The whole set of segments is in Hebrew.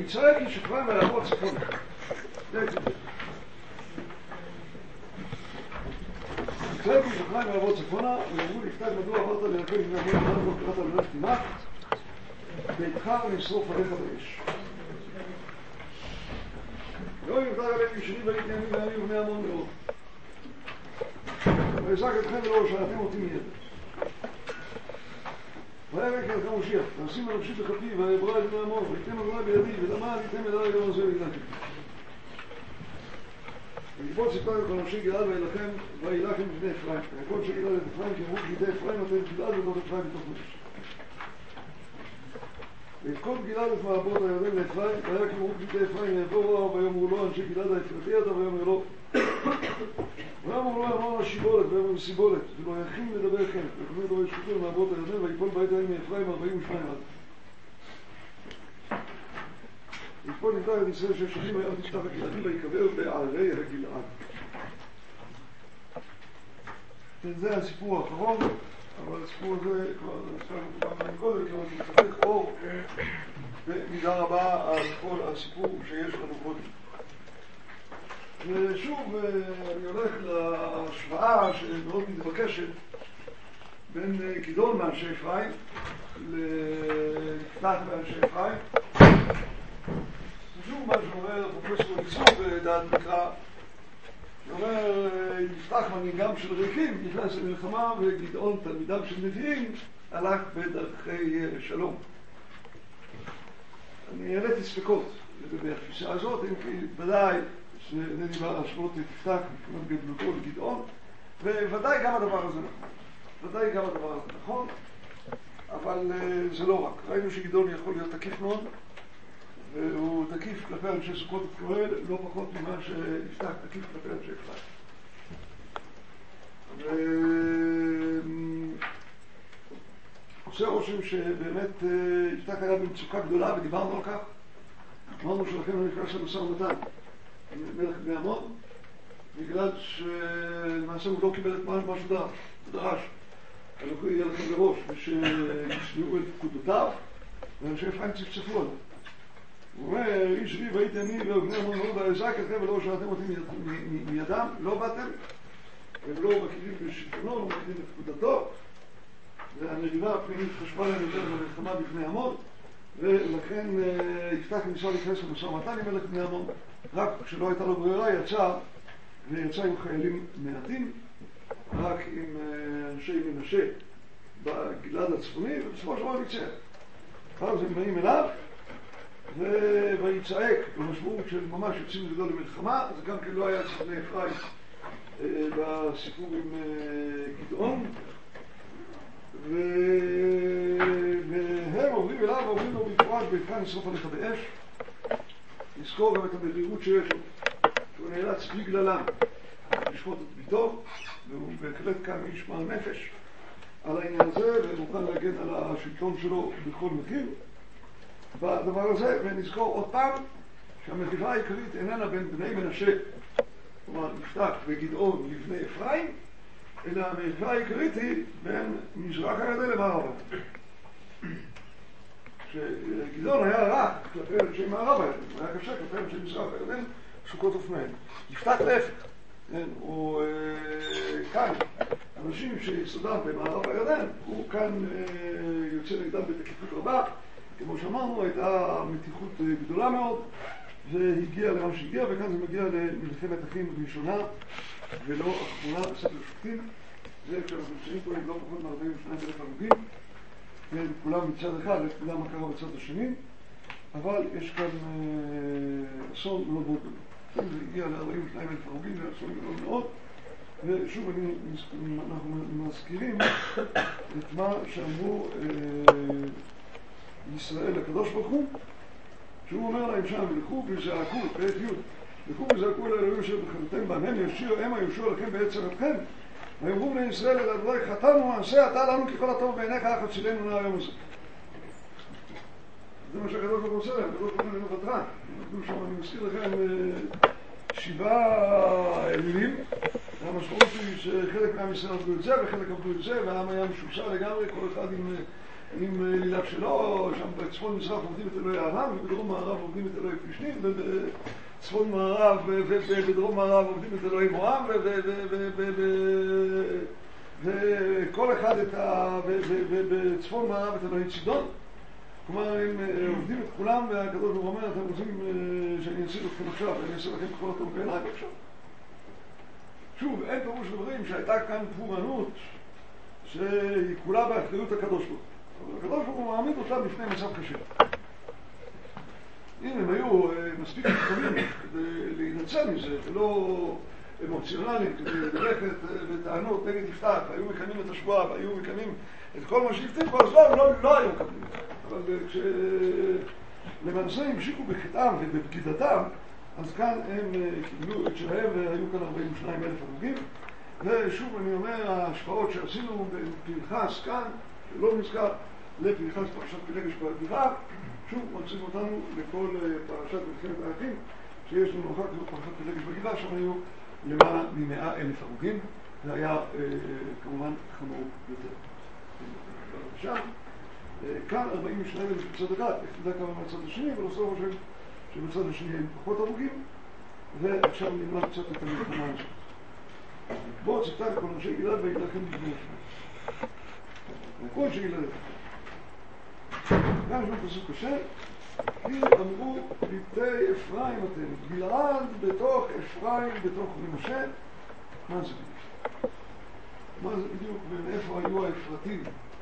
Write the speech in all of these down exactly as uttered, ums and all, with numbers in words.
ויצעק איש אפרים ויעבור צפונה. ויצעק איש אפרים ויעבור צפונה, ויאמרו לפתח מדוע עברת לרכב לפני המון עברת לא קראת על מלך תימך, ביתך ונשרוף עליך באש. לא יבטח עליהם ישני בלית ימים וימים ובני המון מאוד. ויזעק אתכם ולא שאתם אותי מיד. וירק אל כמושיע, ועשים על נפשי בכפי, ויברא את בני המון, ויתן עברה בידי, ודמה עליתם ידי גם הזה וילנתי. ויפול סיפר את נפשי גלעד וילחם, וילחם בבני אפרים. וכל שגלעד את אפרים, כי אמרו בידי אפרים, אתם גלעד ובנות אפרים בתוך נפש. ויפקוד גלעד את מעברות הירדן לאפרים, והיה כי אמרו בידי אפרים, ויבואו ויאמרו לו אנשי גלעד האפרתי אתה, ויאמר לו ויאמרו לו אמרו השיבולת, ויאמר סיבולת, ולא יכין לדבר כן, וכמר דורי שחוטו למעברות הירדן, ויפול בית העין מאפרים ארבעים ושניים עד. ויפול נפתח את ישראל שש שנים, ויאמר תפתח הגלעדים, ויקבר בערי הגלעד. זה הסיפור האחרון, אבל הסיפור הזה כבר נזכרנו פעם קודם, כיוון שצריך אור במידה רבה על כל הסיפור שיש לנו קודם. ושוב, אני הולך להשוואה שמאוד מתבקשת בין גדעון מאנשי אפרים ליפתח מאנשי אפרים. שוב מה שאומר פרופסור ליצור בדעת מקרא, שאומר יפתח מנהיגם של ריקים נכנס למלחמה, וגדעון תלמידם של נביאים הלך בדרכי שלום. אני העליתי ספקות לגבי התפיסה הזאת, אם כי ודאי שאינני בא להשוות את יפתח מכיוון גדלותו לגדעון, וודאי גם הדבר הזה נכון. ודאי גם הדבר הזה נכון, אבל זה לא רק. ראינו שגדעון יכול להיות תקיף מאוד, והוא תקיף כלפי אנשי סוכות וקהל לא פחות ממה שיפתח תקיף כלפי אנשי אפרים. עושה רושם שבאמת יפתח היה במצוקה גדולה, ודיברנו על כך. אמרנו שלכם לא נפגש למשא ומתן מלך בני עמון, בגלל שלמעשה הוא לא קיבל את מה שהוא דרש. הלכו יהיה לכם בראש, ושנשמעו את פקודותיו, ואנשי אפרים צפצפו עליו. הוא אומר, איש לי והייתי אני ובני עמון מאוד ויזעק אתכם ולא שאתם אותי מידם, לא באתם, הם לא מכירים בשלטונו, לא מכירים בפקודתו, והמריבה הפנימית חשבה להם יותר במלחמה בפני עמון, ולכן יפתח ניסה להיכנס למשא ומתן עם מלך בני עמון, רק כשלא הייתה לו ברירה יצא, ויצא עם חיילים מעטים, רק עם אנשי מנשה בגלעד הצפוני, ובסופו של דבר ניצח. אז הם באים אליו, ויצעק במשמעות של ממש יוצאים גדול למלחמה, זה גם כן לא היה אצל בני אפרים בסיפור עם גדעון, והם עוברים אליו ועוברים לו במפורש ביתך נשרוף עליך באש. נזכור גם את המרירות שיש לו, שהוא נאלץ בגללם לשפוט את ביתו, והוא בהחלט כאן איש מעל נפש על העניין הזה, ומוכן להגן על השלטון שלו בכל מחיר בדבר הזה. ונזכור עוד פעם שהמריבה העיקרית איננה בין בני מנשה, כלומר יפתח וגדעון לבני אפרים, אלא המריבה העיקרית היא בין מזרח הירדן למערב. שגדעון היה רך כלפי אנשי מערב הירדן, הוא היה קשה כלפי אנשי מזרח הירדן, סוכות אופניהם. יפתח להפך, הוא כאן, אנשים שיסודם במערב הירדן, הוא כאן יוצא נגדם בתקיפות רבה, כמו שאמרנו, הייתה מתיחות גדולה מאוד, והגיע למה שהגיע, וכאן זה מגיע למלחמת אחים ראשונה, ולא אחרונה בספר שופטים. זה כשאנחנו נמצאים פה עם לא פחות מ-ארבעים ושניים אלף הרוגים, וכולם מצד אחד, וכולם מה קרה בצד השני, אבל יש כאן אסון מאוד מאוד גדול. זה הגיע ל-ארבעים ושניים אלף הרוגים, זה אסון מאוד מאוד, ושוב אנחנו מזכירים את מה שאמרו ישראל לקדוש ברוך הוא, שהוא אומר להם שם, ולכו וזעקו, פרק י', לכו וזעקו אל האלוהים אשר בחרתם בם, הם יושיעו, הם היושעו לכם בעצרתכם, ויאמרו בני ישראל אל אדוני חטאנו, עשה אתה לנו ככל הטוב בעיניך, אך הצילנו מן היום הזה. זה מה שהקדוש ברוך הוא עושה להם, הקדוש ברוך הוא אינו ותרן. אני מזכיר לכם שבעה אלילים, והמשמעות היא שחלק מעם ישראל עבדו את זה, וחלק עבדו את זה, והעם היה משוסע לגמרי, כל אחד עם עם לילך שלו, שם בצפון מזרח עובדים את אלוהי ארם, ובדרום מערב עובדים את אלוהי פלישתים, ובצפון מערב ובדרום מערב עובדים את אלוהי מואב, וכל אחד את ה... ובצפון מערב את אלוהי צידון. כלומר, הם עובדים את כולם, והקדוש ברוך הוא אומר, אתם רוצים שאני אעשה אתכם עכשיו, ואני אעשה לכם כל הטוב בעיניי עכשיו. שוב, אין פירוש דברים שהייתה כאן פורענות שהיא כולה באחריות הקדוש ברוך הוא. אבל הקדוש ברוך הוא מעמיד אותם בפני מצב קשה. אם הם היו מספיק חכמים כדי להינצל מזה, ולא אמוציונליים, כדי ללכת בטענות נגד יפתח, והיו מקיימים את השבועה, והיו מקיימים את כל מה שהבטיחו, אז לא, לא, לא היו מקיימים את זה. אבל כשלמעשה המשיכו בחטאם ובבגידתם, אז כאן הם קיבלו את שלהם, והיו כאן ארבעים ושניים אלף הרוגים. ושוב אני אומר, ההשפעות שעשינו בפנחס כאן, שלא נזכר לפנחס פרשת פילגש בגבעה, שוב מוצאים אותנו לכל פרשת מלחמת האחים, שיש לנו אחר כך פרשת פילגש בגבעה, שם היו למעלה ממאה אלף הרוגים. זה היה אה, כמובן חמור יותר. שם, אה, כאן ארבעים ושניים אלף בצד אחד, איך תדע כמה מהצד השני, אבל עושה רושם שבצד השני הם פחות הרוגים, ועכשיו נלמד קצת את המלחמה הזאת. בואו ציפתה לכל אנשי גלעד וילחם בגבול השני. כל אנשי גלעד. גם יש פסוק קשה, כי אמרו פליטי אפרים אתם, גלעד בתוך אפרים בתוך מנשה. מה זה בדיוק? מה זה בדיוק ומאיפה היו האפרתים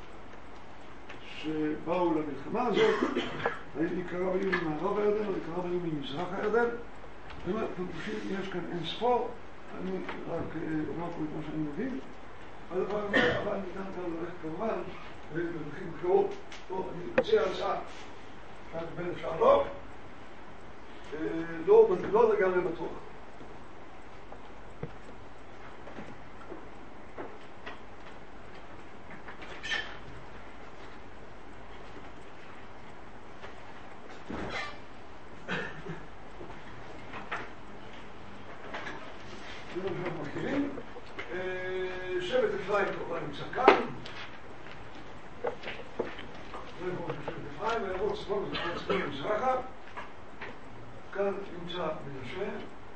שבאו למלחמה הזאת? עיקרם היו ממערב הירדן, או עיקרם היו ממזרח הירדן. זאת אומרת, פשוט יש כאן אין ספור, אני רק אומר פה את מה שאני מבין. הדבר הזה, אבל ניתן כאן ללכת כמובן, ומלכים בחירות. טוב, אני מציע הצעה, רק בין אפשר לא, לא לגמרי בטוח. שבט אפרים כמובן נמצא כאן, זה כמו שבט אפרים, ויבוא צפון צפון מזרחה, כאן נמצא מנשה.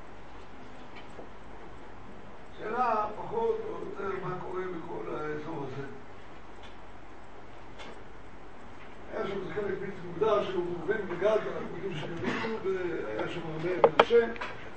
שאלה פחות או יותר מה קורה בכל האזור הזה. היה שם חלק בלתי מוגדר שהוא מובן בגד, אנחנו יודעים שנביאו, והיה שם הרבה מנשה.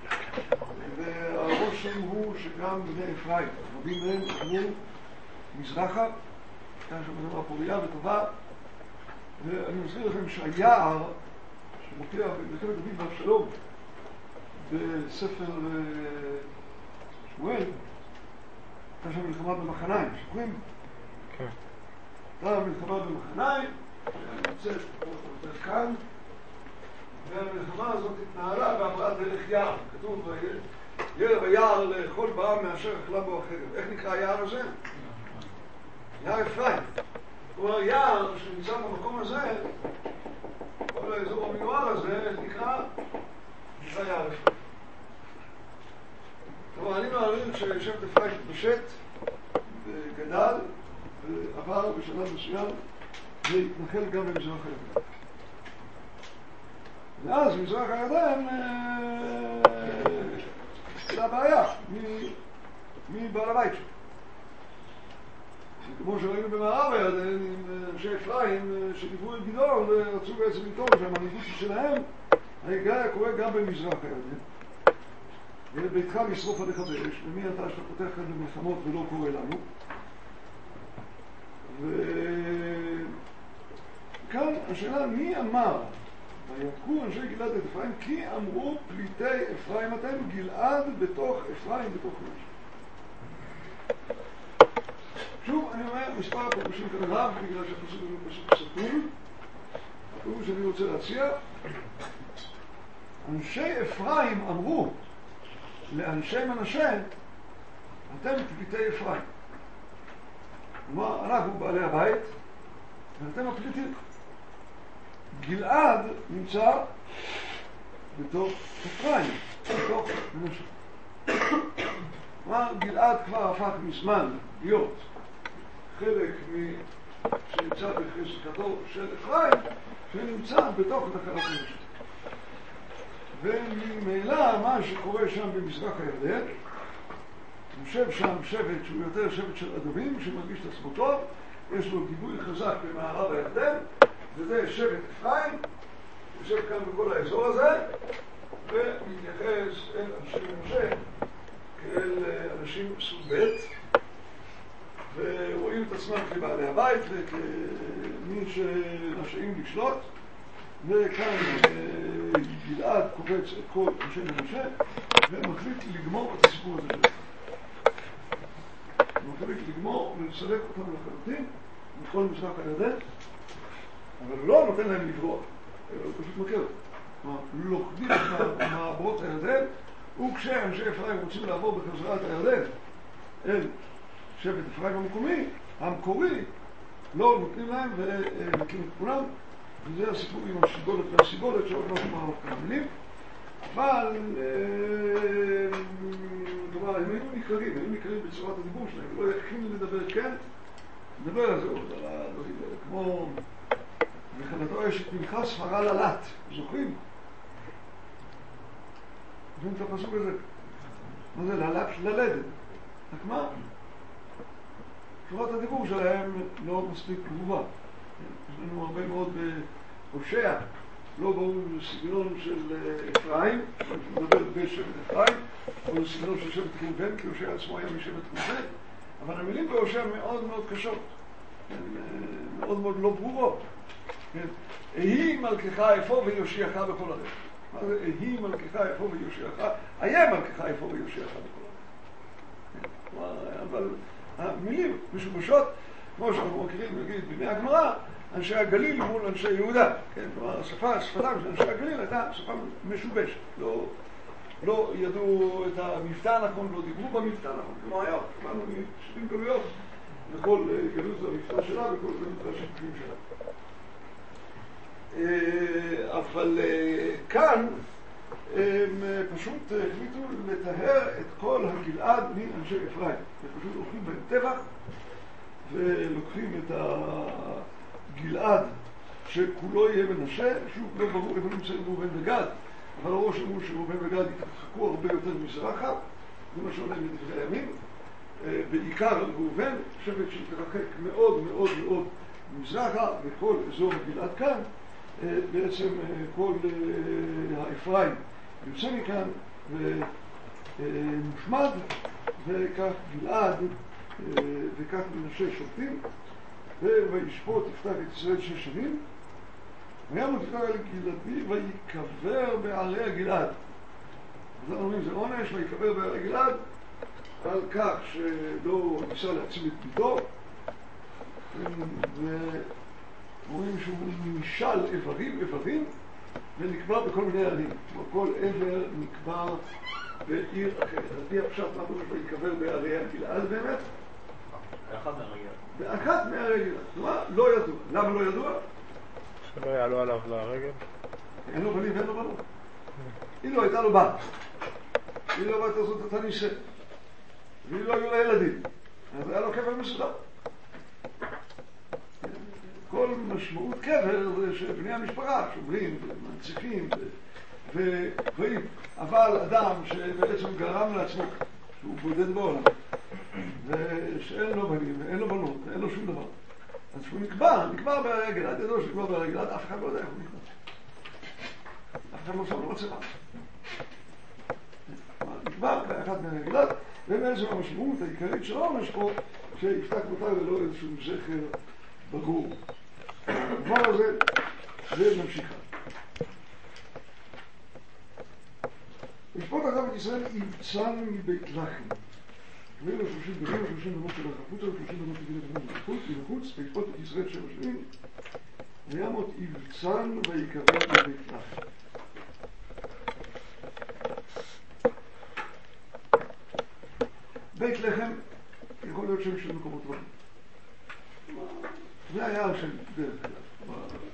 והרושם הוא שגם בני אפרים, רבים מהם עברו מזרחה, כאן שם דבר פוריה וטובה, ואני מזכיר לכם שהיער שמופיע במלחמת דוד ואבשלום בספר שמואל, הייתה שם מלחמה במחניים, זוכרים? כן. הייתה מלחמה במחניים, שנמצאת כאן, והמלחמה הזאת התנהלה בעברת דרך יער, כתוב ירב היער לכל בעם מאשר אכלה בו אחרת. איך נקרא היער הזה? יער אפרים. כלומר יער שנמצא במקום הזה, כל האזור המיוער הזה נקרא נקרא יער אפרים. כלומר אני מעריך ששבט אפרים התפשט וגדל ועבר בשלב מסוים והתנחל גם במזרח הירדן. ואז מזרח הירדן זה הבעיה מבעל הבית שלו. כמו שראינו במערב הירדן עם אנשי אפרים שדיברו את גדעון ורצו בעצם לטעון שהמנהיגות שלהם היה קורה גם במזרח הירדן. וביתך לשרוף עליך באש, ומי אתה שאתה פותח כאן במלחמות ולא קורה לנו. וכאן השאלה מי אמר ויקחו אנשי גלעד את אפרים כי אמרו פליטי אפרים אתם, גלעד בתוך אפרים בתוך מנשה. שוב אני אומר מספר הפירושים כאן רב בגלל שהפסוק הזה פסוק סתום. הפירוש שאני רוצה להציע, אנשי אפרים אמרו לאנשי מנשה אתם פליטי אפרים. כלומר אנחנו בעלי הבית ואתם הפליטים. גלעד נמצא בתוך אפרים, בתוך מנשה. כלומר, גלעד כבר הפך מזמן להיות חלק שנמצא בחזקתו של אפרים, שנמצא בתוך נחלת מנשה. וממילא מה שקורה שם במזרח הירדן, יושב שם שבט שהוא יותר שבט של אדומים, שמרגיש את עצמו טוב, יש לו גיבוי חזק במערב הירדן, וזה שבט אפרים, יושב כאן בכל האזור הזה, ומתייחס אל אנשי משה כאל אנשים סוג ב', ורואים את עצמם כבעלי הבית וכמי שרשאים לשלוט, וכאן גלעד קובץ את כל אנשי משה ומחליט לגמור את הסיפור הזה שלו. הוא מחליט לגמור ולסלק אותם לחלוטין מכל מזרח הירדן, אבל הוא לא נותן להם לברוח, הוא פשוט מכיר. לוכדים את מעברות הירדן, וכשאנשי אפרים רוצים לעבור בחזרת הירדן אל שבט אפרים המקומי, המקורי, לא נותנים להם ומקים את כולם, וזה הסיפור עם השיגולת והסיגולת שעוד לא שמע עליו כמה מילים. אבל כלומר, הם היו ניכרים, הם היו ניכרים בצורת הדיבור שלהם, לא יכולים לדבר כן, נדבר על זה עוד, על הדברים האלה, כמו בחנתו יש את פנחס ספרה ללט, זוכרים? זוכרים את הפסוק הזה? מה זה? ללט ללדת. רק מה? צורת הדיבור שלהם לא מספיק גבוהה. יש לנו הרבה מאוד בהושע, לא ברור סגנון של אפרים, שמדבר בשבט אפרים, או סגנון של שבט ראובן, כי הושע עצמו היה משבט ראובן, אבל המילים בהושע מאוד מאוד קשות, מאוד מאוד לא ברורות. אהי מלכך אפוא ויושיעך בכל ארץ. מה זה אהי מלכך אפוא ויושיעך? היה מלכך אפוא ויושיעך בכל ארץ. אבל המילים משובשות, כמו שאנחנו מכירים, נגיד, בימי הגמרא, אנשי הגליל מול אנשי יהודה. כן, כלומר, השפה, שפתם של אנשי הגליל הייתה שפה משובשת. לא, לא ידעו את המבטא הנכון, לא דיברו במבטא הנכון. כמו היום, קבלנו משתים גלויות, וכל גלות זה המבטא שלה, וכל גלות זה השתפים שלה. אבל כאן הם פשוט החליטו לטהר את כל הגלעד מאנשי אפרים. הם פשוט הולכים בהם טבח ולוקחים את הגלעד שכולו יהיה מנשה, שוב לא ברור איפה נמצאים ראובן וגד, אבל הראש אמרו שראובן וגד יתרחקו הרבה יותר מזרחה, זה מה שעולה מדברי הימים, בעיקר על ראובן, שבט שהתרחק מאוד מאוד מאוד מזרחה, וכל אזור גלעד כאן בעצם כל האפרים יוצא מכאן ומושמד, וכך גלעד וכך מנשה שופטים, וישפוט יפתח את ישראל שש שנים, וימות יפתח אל גלעדי ויקבר בערי הגלעד. אז אנחנו אומרים, זה עונש, ויקבר בערי גלעד על כך שלא ניסה להציל את ביתו, רואים שהוא נמשל איברים איברים ונקבע בכל מיני ערים. כל עבר נקבע בעיר אחרת. על פי הפשט מה קורה ויקבר בערי הגלעד באמת? באחת מהערי גלעד. באחת מהערי גלעד. כלומר, לא ידוע. למה לא ידוע? שלא יעלו עליו לרגל. אין לו בנים ואין לו בנות. היא לא הייתה לו בת. היא לא באת לעשות את הניסה. והיא לא היו לה ילדים. אז היה לו קבר מסודר. כל משמעות קבר זה שבני המשפחה שומרים ומנציחים וחיים, אבל אדם שבעצם גרם לעצמו שהוא בודד בעולם ושאין לו בנים ואין לו בנות ואין לו שום דבר, אז שהוא נקבע, נקבע בערי גלעד, ידעו שנקבע בערי גלעד, אף אחד לא יודע איך הוא נקבע, אף אחד לא שם לא מצבה, נקבע באחד מהערי גלעד, ובעצם המשמעות העיקרית של העונש פה שיפתח מותר ללא איזשהו זכר ברור. הדבר הזה, זה ממשיכה. וישפוט אדם את ישראל יבצן מבית לחם. ואילו שלושים דמים, שלושים דמות של החפוץ, שלושים דמות של החפוץ, מבחוץ, וישפוט את ישראל שבע שנים, וימות יבצן ויקבר מבית לחם. בית לחם יכול להיות שם של מקומות רבים. זה היה של דרך כלל,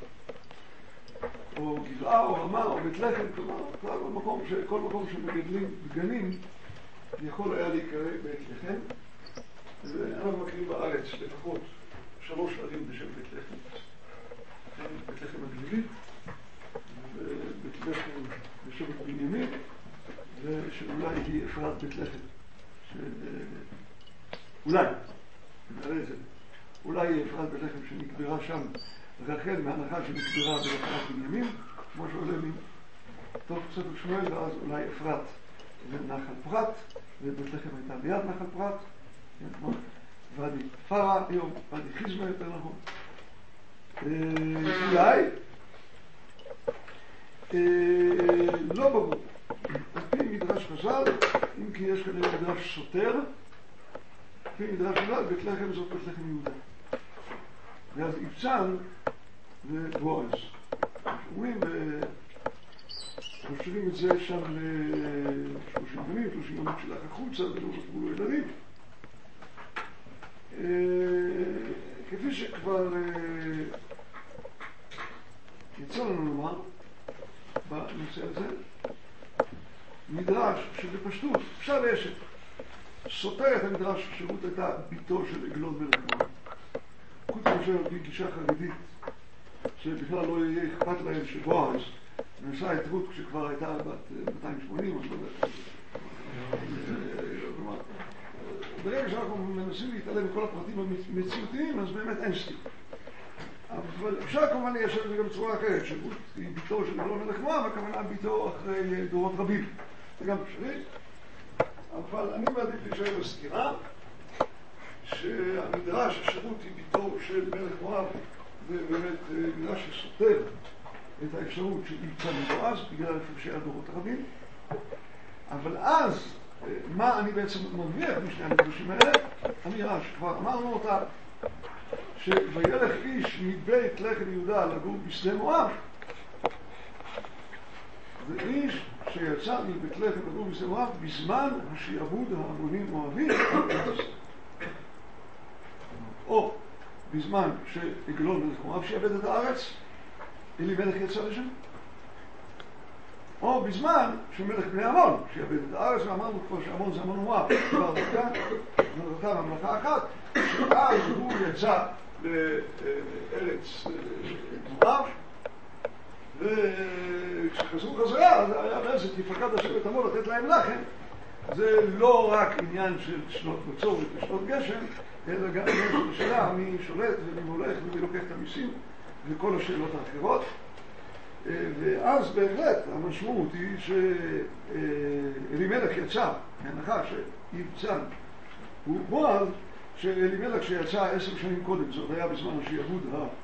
או גבעה, או רמה, או בית לחם, כלומר, במקום שכל מקום שמגדלים דגנים יכול היה להיקרא בית לחם. ואנחנו מכירים בארץ לפחות שלוש ערים בשם בית לחם. בית לחם הגלילית, ובית לחם בשם בנימין, ושאולי היא אפרת בית לחם. אולי, נראה את זה. אולי היא אפרת בית לחם שנקברה שם, רחל מהנחה שנקברה באפרת בנימין, כמו שעולה מתוך ספר שמואל, ואז אולי אפרת ונחל פרת, ובית לחם הייתה ליד נחל פרת, ואדי פרה, היום ואדי חיזמה יותר נכון. אולי, לא ברור. על פי מדרש חז"ל, אם כי יש כנראה מדרש סותר, על פי מדרש חז"ל, בית לחם זאת בית לחם יהודה. ואז יבצן ובועז. אומרים, חושבים את זה שם לשלושים ימים, שלושים ימים שלך החוצה, ולא חשבו לו ילדים. כפי שכבר יצא לנו לומר בנושא הזה, מדרש שבפשטות, אפשר לאשת, סותר את המדרש שרות הייתה ביתו של עגלון מלך מואב. חוץ מאשר על פי גישה חרדית, שבכלל לא יהיה אכפת להם שבועז נשא את רות כשכבר הייתה בת מאתיים ושמונים, אז לא יודע. ברגע שאנחנו מנסים להתעלם מכל הפרטים המציאותיים, אז באמת אין סתירה. אבל אפשר כמובן ליישב את זה גם בצורה אחרת, שרות היא ביתו של עגלון מלך מואב, הכוונה ביתו אחרי דורות רבים. זה גם אפשרי. אבל אני מעדיף להישאר בסתירה, שהמדרש שרות היא ביתו של מלך מואב, זה באמת מדרש שסותר את האפשרות של יבצן ובועז בגלל הפרשי הדורות הרבים. אבל אז, מה אני בעצם מרוויח משני המדרשים האלה? אמירה שכבר אמרנו אותה, שוילך איש מבית לחם יהודה לגור בשדה מואב, זה איש שיצא מבית לחם לגור בשדה מואב בזמן השעבוד ההמונים מואבים על ארץ. או בזמן שעגלון מלך מואב שעבד את הארץ, אלימלך יצא לשם, או בזמן שמלך בני עמון שעבד את הארץ, ואמרנו כבר שעמון זה עמון מואב, כבר דקה, נראה ממלכה אחת, שאז הוא יצא לארץ מואב, וכשחזרו חזרה, אז היה בעצם תפקד אשר את עמון לתת להם לחם. זה לא רק עניין של שנות בצורת ושנות גשם, אלא גם עניין של שאלה מי שולט ומי הולך ומי לוקח את המיסים וכל השאלות האחרות. ואז בהחלט המשמעות היא שאלימלך יצא, בהנחה שיבצן הוא בועז, שאלימלך שיצא עשר שנים קודם, זאת היה בזמן השעבוד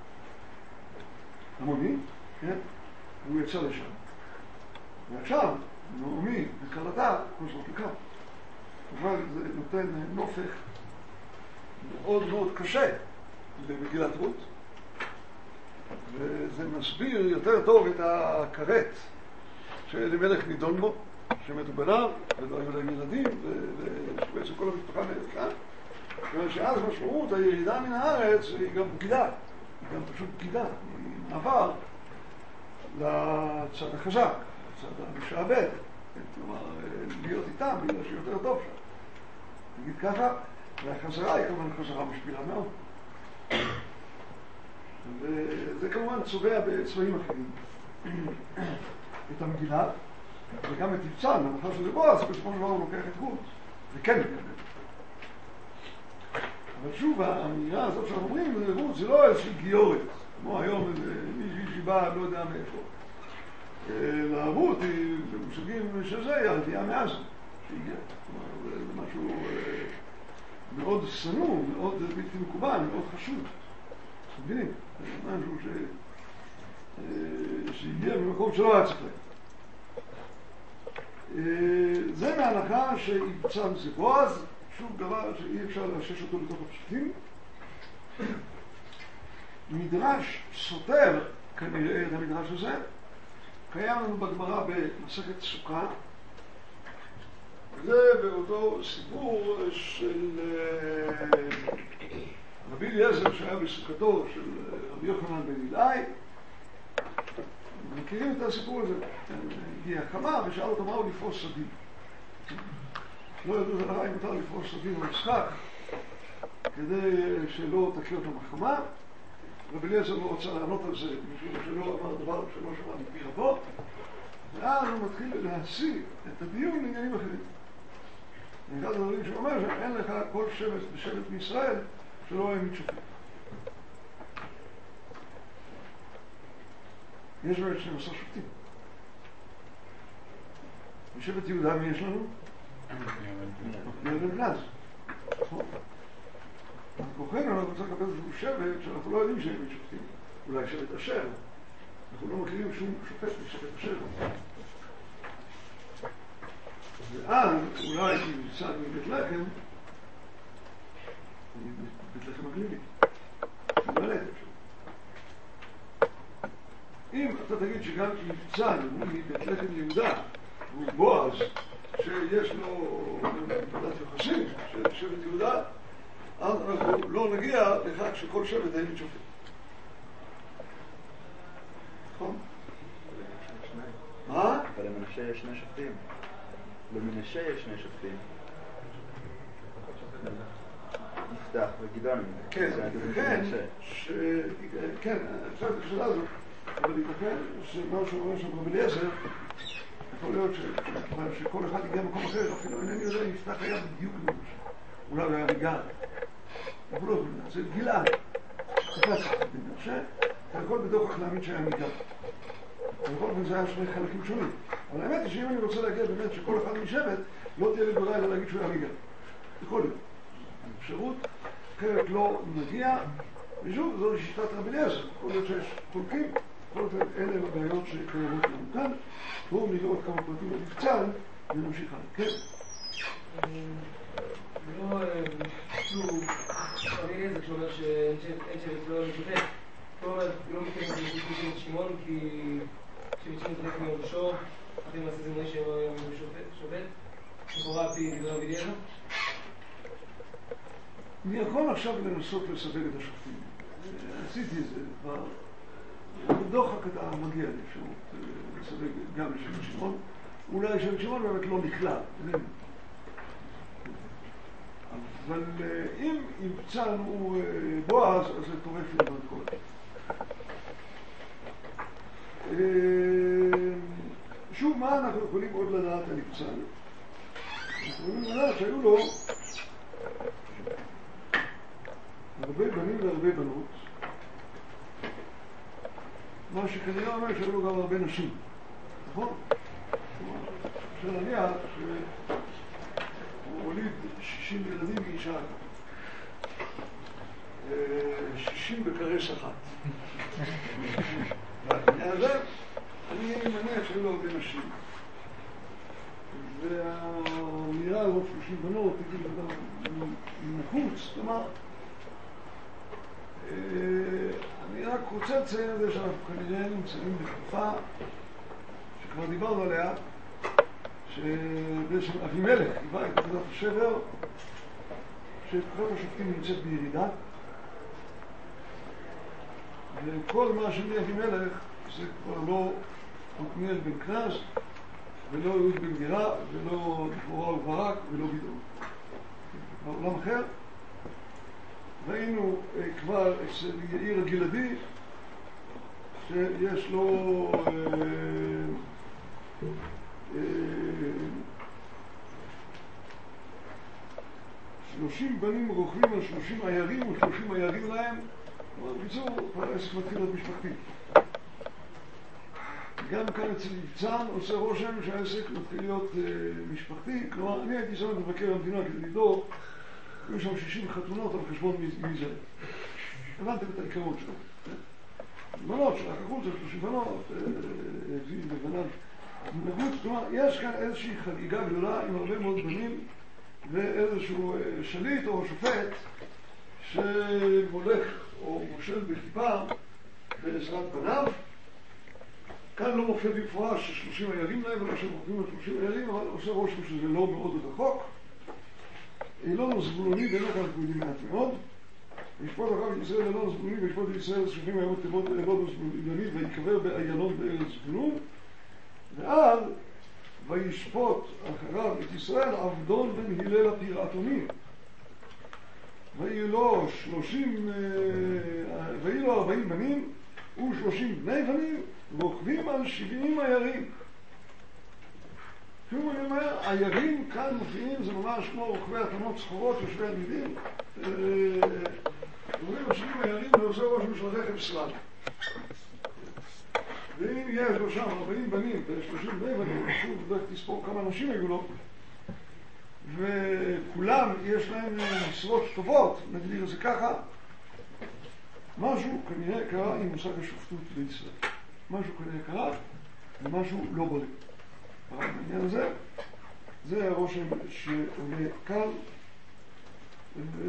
ההמוני, כן? הוא יצא לשם. ועכשיו, נעמי וכלתה חוזרות לכאן. אבל זה נותן נופך מאוד מאוד קשה במגילת רות, וזה מסביר יותר טוב את הכרת שאלימלך נידון בו, שמתו בניו ולא היו להם ילדים, ושבעצם כל המשפחה נהיית כאן. ושאז משמעות הירידה מן הארץ היא גם בגידה, היא גם פשוט בגידה, היא מעבר לצד החזק, לצד המשעבד, כלומר להיות איתם בגלל שיותר טוב שם. נגיד ככה, והחזרה היא כמובן חזרה משפילה מאוד. וזה כמובן צובע בצבעים אחרים את המגילה, וגם את יבצן, המחר שזה בועז, בסופו של דבר הוא לוקח את רות, וכן מקבל. אבל שוב, האמירה הזאת שאנחנו אומרים, רות זה לא איזושהי גיורת, כמו היום מישהי שבאה, לא יודע מאיפה. לערות היא במושגים שזה, היא הרביעה מעזה שהגיעה. כלומר, זה משהו מאוד סנור, מאוד בלתי מקובל, מאוד חשוב. אתם מבינים? זה משהו ש... שהגיע במקום שלא היה צריך להם. זה מהנחה שיבצן זה בועז, שוב דבר שאי אפשר לאשש אותו לתוך הפשטים. מדרש סותר כנראה את המדרש הזה, קיים לנו בגמרא במסכת סוכה, זה באותו סיפור של רבי אליעזר שהיה בסוכתו של רבי יוחנן בן אילאי. מכירים את הסיפור הזה? הגיע חמה ושאל אותו מה הוא לפרוס סדין. לא ידעו דבר אם מותר לפרוס סדין או משחק. כדי שלא תקיא אותו מחמה. רבי אליעזר לא רוצה לענות על זה, משום שלא אמר דבר שלא שמע מפי רבו, ואז הוא מתחיל להשיא את הדיון לעניינים אחרים. אחד הדברים שהוא אומר שאין לך כל שבט בשבט מישראל שלא היה מתשופט. יש באמת שנים עשר שופטים. בשבט יהודה מי יש לנו? יהודה בנז. כוחנו אנחנו צריכים לקבל איזשהו שבט שאנחנו לא יודעים שהם שופטים. אולי שבט אשר. אנחנו לא מכירים שום שופט בשבט אשר. ואז אולי יצד מבית לחם, בית לחם הגלילי. מלא את אפשר. אם אתה תגיד שגם יצד מבית לחם יהודה הוא בועז שיש לו נקודת יחסים של שבט יהודה, אז אנחנו לא נגיע לכך שכל שבט אין שופט. נכון? מה? אבל למנשה יש שני שופטים. למנשה יש שני שופטים. יפתח וגדעון. כן, כן, כן, עכשיו את השאלה הזאת, אבל ייתכן שמה שאומר שם רבי אליעזר, יכול להיות שכל אחד יגיע במקום אחר, אפילו אינני יודע, יפתח היה בדיוק למנשה. אולי הוא היה בגלל. אנחנו לא יכולים לעשות, גלעד. תפס את מנשה, אתה יכול בדוח להאמין שהיה מגלל. בכל זאת זה היה שני חלקים שונים. אבל האמת היא שאם אני רוצה להגיע באמת שכל אחד משבט, לא תהיה לי ברירה אלא להגיד שהוא היה מגלל. יכול להיות. אפשרות, אחרת לא נגיע, ושוב, זו שיטת רבי אליעזר. יכול להיות שיש חולקים, יכול להיות אלה הבעיות שקיימות לנו כאן. בואו נראה עוד כמה פרטים בקצר, ונמשיך הלאה. כן? לא, שוב, רבי אליעזר שאומר שאין שבט לא משופט, לא מתקיים את שמעון כי שבט שמעון תלך מיורשו, אחרי מעשה זה מראה שלא היה שופט, לכאורה על פי דברי רבי אליעזר. אני יכול עכשיו לנסות לסווג את השופטים. עשיתי את זה כבר. בדוחק אתה מגיע לאפשרות לסווג גם לשבט שמעון. אולי שבט שמעון באמת לא נכלל. אבל אם יבצענו בועז, אז זה טורף לבד כל. שוב, מה אנחנו יכולים עוד לדעת על יבצענו? אנחנו יכולים לדעת שהיו לו הרבה בנים והרבה בנות, מה שכנראה אומר שהיו לו גם הרבה נשים, נכון? אפשר להניח שהוא הוליד שישים ילדים מאישה שישים בקרש אחת. אני מניח שהיו לו הרבה נשים, והאמירה הזאת שלושים בנות תגיד לדבר מחוץ, כלומר אני רק רוצה לציין את זה שאנחנו כנראה נמצאים בתקופה שכבר דיברנו עליה, שבשם אבימלך היווה את נקודת השבר, שתקופת השופטים נמצאת בירידה, וכל מה שמאבימלך זה כבר לא עתניאל בן כנז, ולא יהוד בן גרה, ולא דבורה וברק, ולא גדעון. בעולם אחר ראינו כבר אצל יאיר הגלעדי שיש לו שלושים בנים רוכבים על שלושים עיירים ושלושים עיירים להם. בקיצור, העסק מתחיל להיות משפחתי. גם כאן אצל יבצן עושה רושם שהעסק מתחיל להיות משפחתי. כלומר, אני הייתי שם את מבקר המדינה כדי לבדוק, היו שם שישים חתונות על חשבון מי זה. הבנתם את העיקרון שלו. בנות של החכות זה שלושים בנות, זיו ובנן. כלומר, יש כאן איזושהי חגיגה גדולה עם הרבה מאוד בנים ואיזשהו שליט או שופט שמולך או מושל בכיפה בעזרת בניו. כאן לא מופיע במפורש ששלושים עיירים להם ולא שמופיעים על שלושים עיירים, אבל עושה רושם שזה לא מאוד רחוק. אילון הזבולוני באמת אנחנו יודעים מעט מאוד. וישפוט אחר ישראל אילון הזבולוני וישפוט ישראל שלושים עיירות תיבות אילון הזבולוני ויקבר באיילון בארץ זבולון. ואז וישפוט אחריו את ישראל עבדון בן הלל הפירעתוני. ויהיו לו שלושים, ויהיו לו ארבעים בנים ושלושים בני בנים רוכבים על שבעים עיירים. שוב אני אומר, עיירים כאן מופיעים, זה ממש כמו רוכבי אתונות סחורות יושבי עמידים. רוכבים על שבעים עיירים ועושה ראש של רכב סלל. ואם יש לו שם ארבעים בנים ושלושים בני בנים, שוב בדרך תספור כמה אנשים היו לו, וכולם יש להם משרות טובות, נגדיר את זה ככה, משהו כנראה קרה עם מושג השופטות בישראל. משהו כנראה קרה ומשהו לא בולט. בעניין הזה, זה הרושם שעולה כאן. ו...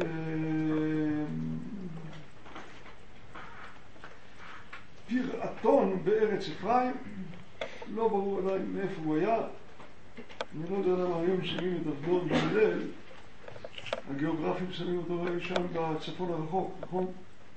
פירעתון בארץ אפרים, לא ברור עדיין מאיפה הוא היה. אני לא יודע למה היום שמים את אבדון בליל, הגיאוגרפים שמים אותו שם בצפון הרחוק, נכון?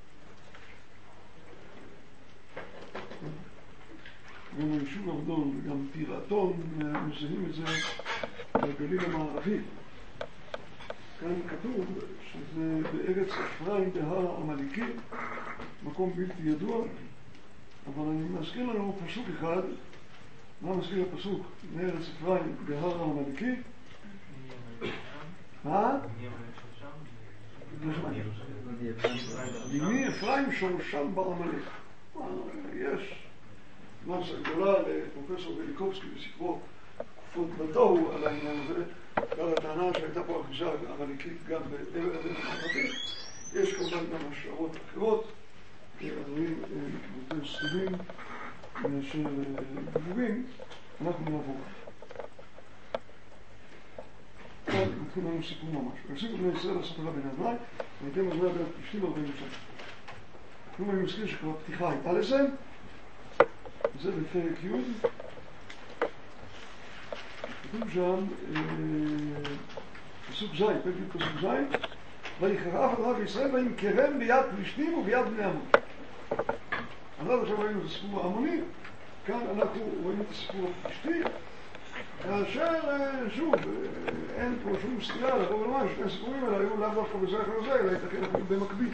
גם היישוב אבדון וגם פירעתון מזהים את זה בגליל המערבי. כאן כתוב שזה בארץ אפרים בהר העמלקי, מקום בלתי ידוע, אבל אני מזכיר לנו פסוק אחד. מה מזכיר הפסוק? מארץ אפרים בהר העמלקי. מה? ימי אפרים שורשם בעמלק. יש מסה גדולה לפרופסור וליקובסקי בספרו תקופות בתוהו על העניין הזה, ועל הטענה שהייתה פה אחיזה עמלקית גם בארץ המערבי. יש כמובן גם השערות אחרות, הדברים יותר סתומים מאשר דיבורים. אנחנו נעבור. כאן נתחיל לנו סיפור ממש. ויוסיפו בני ישראל לעשות רע בני אדוני, והייתם אז בערך פלישתים ארבעים ושש. כלומר אני מזכיר שכבר פתיחה הייתה לזה, זה בפרק י', כתוב שם פסוק ז', פרק י' פסוק ז', ויחרף אדוני בישראל וימכרם ביד פלישתים וביד בני עמון. אז עד עכשיו ראינו את הסיפור העמוני, כאן אנחנו רואים את הסיפור הפלישתי, כאשר שוב אין פה שום סתירה לבוא ולומר שני הסיפורים האלה היו לאו דווקא בזה אחר זה, אלא יתקן אפילו במקביל.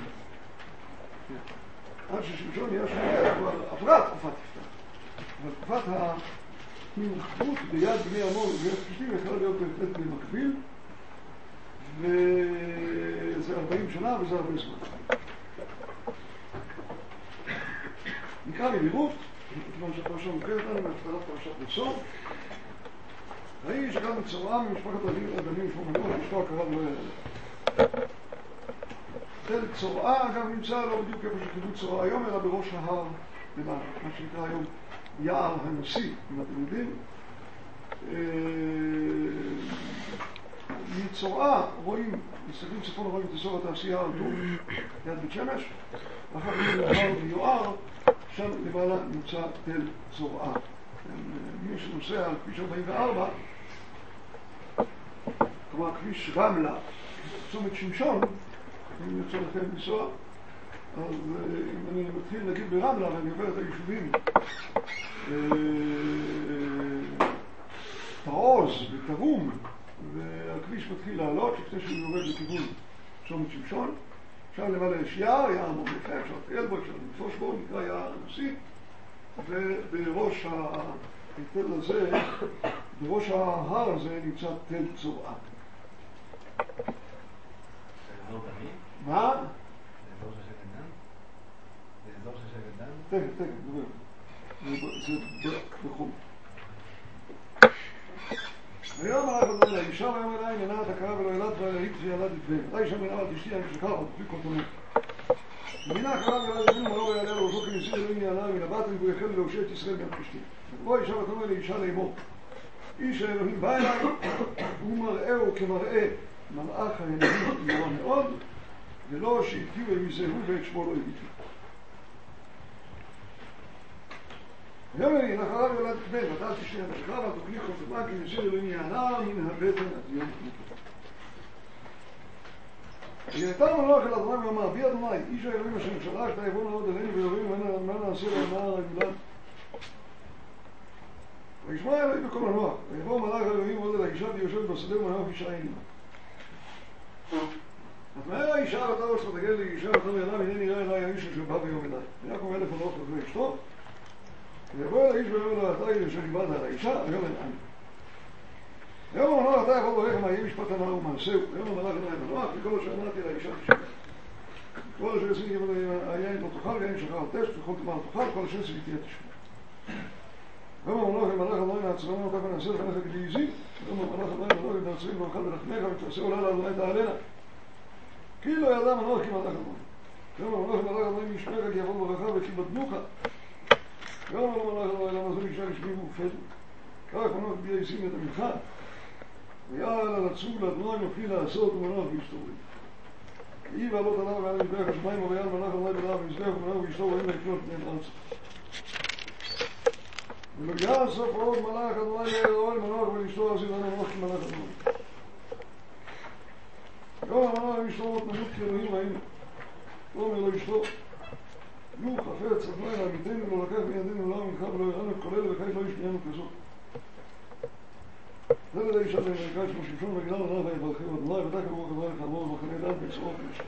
עד ששמשון נהיה שמונה כבר עברה תקופת יפתח, אבל תקופת המלחמות ביד בני עמון וביד פלישתים יכולה להיות בהחלט במקביל, וזה ארבעים שנה וזה הרבה זמן. נקרא במהירות, כיוון שהפרשה מוכרת לנו מהפטרת פרשת נשוא. האיש שגם מצורעה ממשפחת הדמים ושמוננות, אשתו הקרב לא היה. תל צורעה אגב נמצא לא בדיוק איפה שקיבוץ צורעה היום, אלא בראש ההר למעלה, מה שנקרא היום יער הנשיא, אם אתם יודעים. מצורעה רואים, מסתכלים צפון רואים את אזור התעשייה על טוב, יד בית שמש, ואחר כך להר ויוער, שם למעלה נמצא תל צורעה. מי שנוסע על כביש ארבעים וארבע, כלומר כביש רמלה, צומת שמשון, אם יוצא לכם לנסוע, אז אם אני מתחיל להגיד ברמלה ואני עובר את היישובים תעוז ותרום, והכביש מתחיל לעלות לפני שהוא יורד לכיוון צומת שמשון, שם למעלה יש יער, יער מאוד יפה, אפשר לטייל בו, אפשר לתפוש בו, נקרא יער הנשיא, ובראש התל הזה, בראש ההר הזה נמצא תל צורעה. זה אזור דני? מה? זה אזור של שבט דן? זה אזור של שבט דן? תכף, תכף, דבר. זה בחום. היום הלך אדוני לאישה ויאמר אליי נענה את הקרב ולא ילד וילהיט וילד את בן. אלי שם נענה את אשתי אני שלך ותפליק כל תמות. ומינה הקרב ילד את בן ומלא ויעלה לו ראשו כנשיא אלוהים יענה מן הבטן והוא יחל להושיע את ישראל מיד פלישתים. בוא אישה ותאמר לאישה לאמור. איש האלוהים בא אליי ומראהו כמראה מלאך האלוהים נורא מאוד, ולא שהתיעו הם יזהו ואת שמו לא הביטו. ויאמר לי, לאחריו ילד את בן, ותעל תשתי אנשך, ותקליך חופמה, כי נשיא אלוהים יענה מן הבטן עד יום מותו. ויתר מלאך אל אדוני ואמר, בי אדוני, איש האלוהים אשר שלחת יבוא מאוד אלינו ואלוהים מה נעשה לנער הגדולה. וישמע אלוהים בקול הנוח, ויבוא מלאך אלוהים עוד אל האישה ויושב בשדה ומנוח אישה אינה. אז מהר האישה האישה ואתה ראש תגל לי אישה ואתה מידם הנה נראה אליי האיש אשר בא ביום אליי. היה קורא אלף הלוך אחרי אשתו ויבוא אל האיש ואומר לו אתה אשר דיברת על האישה ויאמר אנא. ויאמר מנוח אתה יכול ברך מה יהיה משפט הנאה ומעשהו. ויאמר מלאך אליי מנוח וכל אשר אמרתי לאישה תשמע. כל אשר עשיתי היין לא תאכל ויין שחר על טשט וכל תאמר תאכל כל אשר עשיתי תשמע. ויאמר מנוח אל מלאך אלוהים העצרנו אותך ונעשה לפניך גזעי. ויאמר מלאך אלוהים אלוהים ונעצרים ואוכל בלחמך ותעשה עולה לאדוני תעלנה. כי לא ידע מנוח כי מלאך אלוהים. ויאמר מנוח אל מלאך אלוהים ישמעך כי יבוא ברכה וכי בדנוך. ויאמר מלאך אלוהים למה זו אישה לשמי מופת. כך מנוח בידי שים את המנחה. ויעל על הצוג לאדוני מפליא לעשות ומנוח ויסתורי. כי ועלות עליו ועל מזבח השמיים ויעל מלאך אלוהים עליו ומזבח ומנוח ויסתור ואין לקנות פני ארץ. ומגיעה סוף עוד מלאך אדוני לאלוהים מנוח ולאשתו עשית לנו מנוח כי מלאך אדוני. יום המנוח עם אשתו עוד נמות כאלוהים ראינו. ואומר לו אשתו נו חפץ אדוני לעמיתנו לא לקח מידינו לא מנחה ולא ירענו כולל וכעת לא ישמיענו כזאת. זה לידי אישה למרכז כמו שמשון וגילה לנח ויברכם אדוני ודקה ברוך אדוני חמור ומחנה דעת בצרוך ואשתו.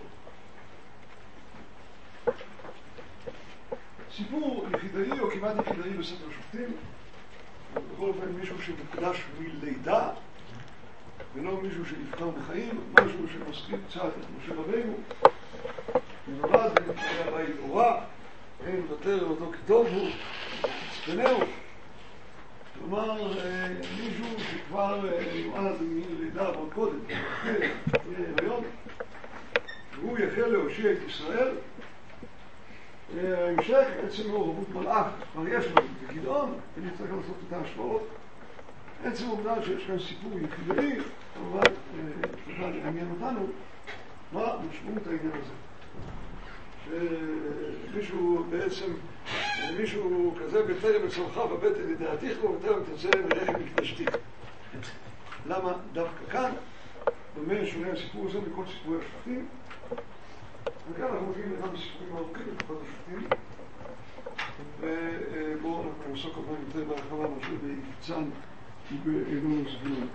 סיפור יחידאי או כמעט יחידאי בספר שופטים, בכל אופן מישהו שמוקדש מלידה ולא מישהו שנבחר בחיים, משהו שמזכיר קצת את משה רבינו ונולד ונתחיל הבית אורה אין מוותר אותו כטוב הוא צפנהו. כלומר מישהו שכבר יועד מלידה עוד קודם היום והוא יחל להושיע את ישראל. המשך עצם מעורבות מלאך כבר יש לו בגדעון ונצטרך לעשות את ההשוואות. עצם העובדה שיש כאן סיפור יחידאי כמובן צריכה לעניין אותנו מה משמעות העניין הזה שמישהו בעצם מישהו כזה בטרם אצלך בבטן לדעתיך לו בטרם תצא מרחם מקדשתיך. למה דווקא כאן דומה שונה הסיפור הזה מכל סיפורי השופטים וכאן אנחנו מגיעים לאחד הסיפורים הארוכים בתקופת השופטים ובואו אנחנו נעסוק כמובן יותר בהרחבה משהו בקצן ובאלון הזבולון.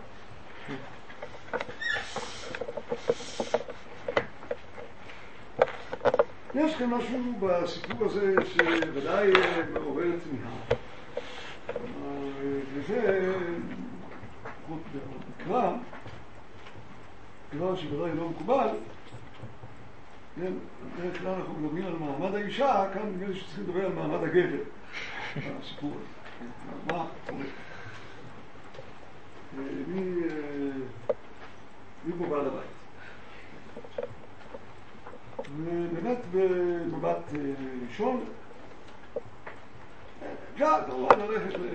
יש כאן משהו בסיפור הזה שוודאי מעורר תמיהה וזה בקרא דבר שוודאי לא מקובל. בדרך כלל אנחנו מדברים על מעמד האישה, כאן נראה לי שצריכים לדבר על מעמד הגבר בסיפור הזה. מה קורה? מי פה בעל הבית? ובאמת במבט ראשון אפשר כמובן ללכת לכל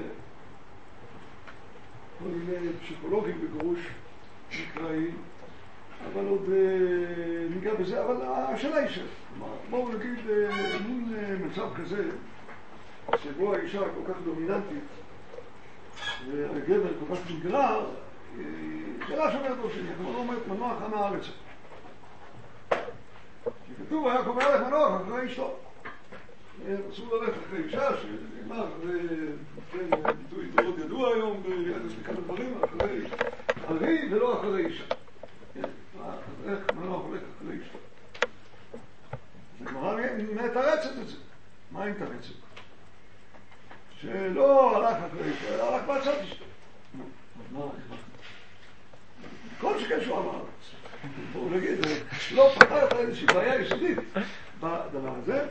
מיני פסיכולוגים בגרוש מקראי אבל עוד ניגע בזה, אבל השאלה היא של בואו נגיד מין מצב כזה שבו האישה כל כך דומיננטית והגבר כל כך נגרר שאלה שאומרת לו שני, כמו לא אומרת מנוח עם הארץ שכתוב היה קורא לך מנוח אחרי אשתו אסור ללכת אחרי אישה שנאמר ביטוי מאוד ידוע היום ביחס לכמה דברים אחרי ארי ולא אחרי אישה איך מנוח הולך אחרי אשתו הגמרא מתרצת את זה. מה היא מתרצת? שלא הלך אחרי אשתו אלא הלך בעצת אשתו. מה הלך? כל שכן שהוא אמר בואו נגיד לא פתרת איזושהי בעיה יסודית בדבר הזה.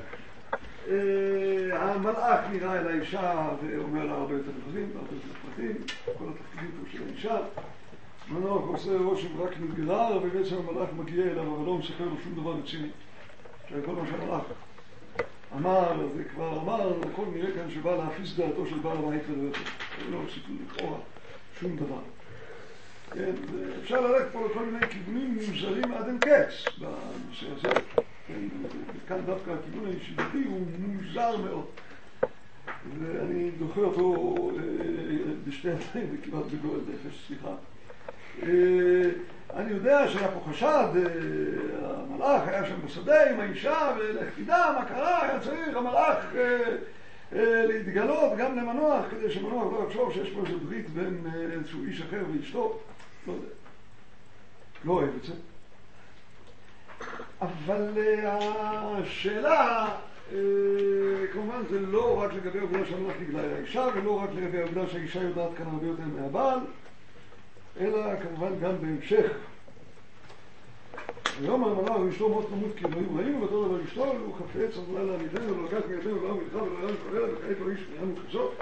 המלאך נראה אל האישה ואומר לה הרבה יותר נכדים הרבה יותר פרטים כל התפקידים פה של האישה. מנוח עושה רושם רק נגרר ובעצם המלאך מגיע אליו אבל לא מספר לו שום דבר רציני שכל מה שהמלאך אמר זה כבר אמר הכל נראה כאן שבא להפיס דעתו של בעל הבית ולא סיפור לכאורה שום דבר. כן, אפשר ללכת פה לכל מיני כיוונים מוזרים עד אין קץ בנושא הזה. כאן דווקא הכיוון הישיבתי הוא מוזר מאוד ואני דוחה אותו בשתי ידיים וכמעט בגועל נפש, סליחה. אני יודע שהיה פה חשד, המלאך היה שם בשדה עם האישה ולך תדע מה קרה, היה צריך המלאך להתגלות גם למנוח כדי שמנוח לא יחשוב שיש פה איזו ברית בין איזשהו איש אחר ואשתו, לא יודע, לא אוהב את זה. אבל השאלה, כמובן זה לא רק לגבי העובדה שהמלאך נגלה אל האישה, ולא רק לגבי העובדה שהאישה יודעת כאן הרבה יותר מהבעל, אלא כמובן גם בהמשך. היום המלאך ואשתו מאוד נמות כי אלוהים רעים, ותור דבר אשתו, הוא חפץ, עבודה לעמיתנו, ולא לקח מידינו, ולא מלכה, ולא יען כולל, וכעת לא איש נענו כזאת.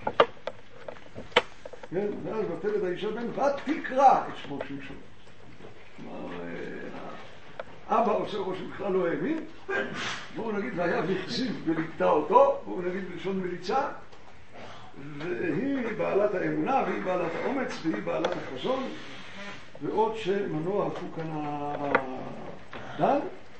כן, ואז ותלד האישה בן, ותקרא את שמו שמשון. כלומר, אבא עושה ראש שבכלל לא האמין, בואו נגיד, והיה והחזיב וליטה אותו, בואו נגיד בלשון מליצה, והיא בעלת האמונה, והיא בעלת האומץ, והיא בעלת החזון, ועוד שמנוע הוא כאן הדן,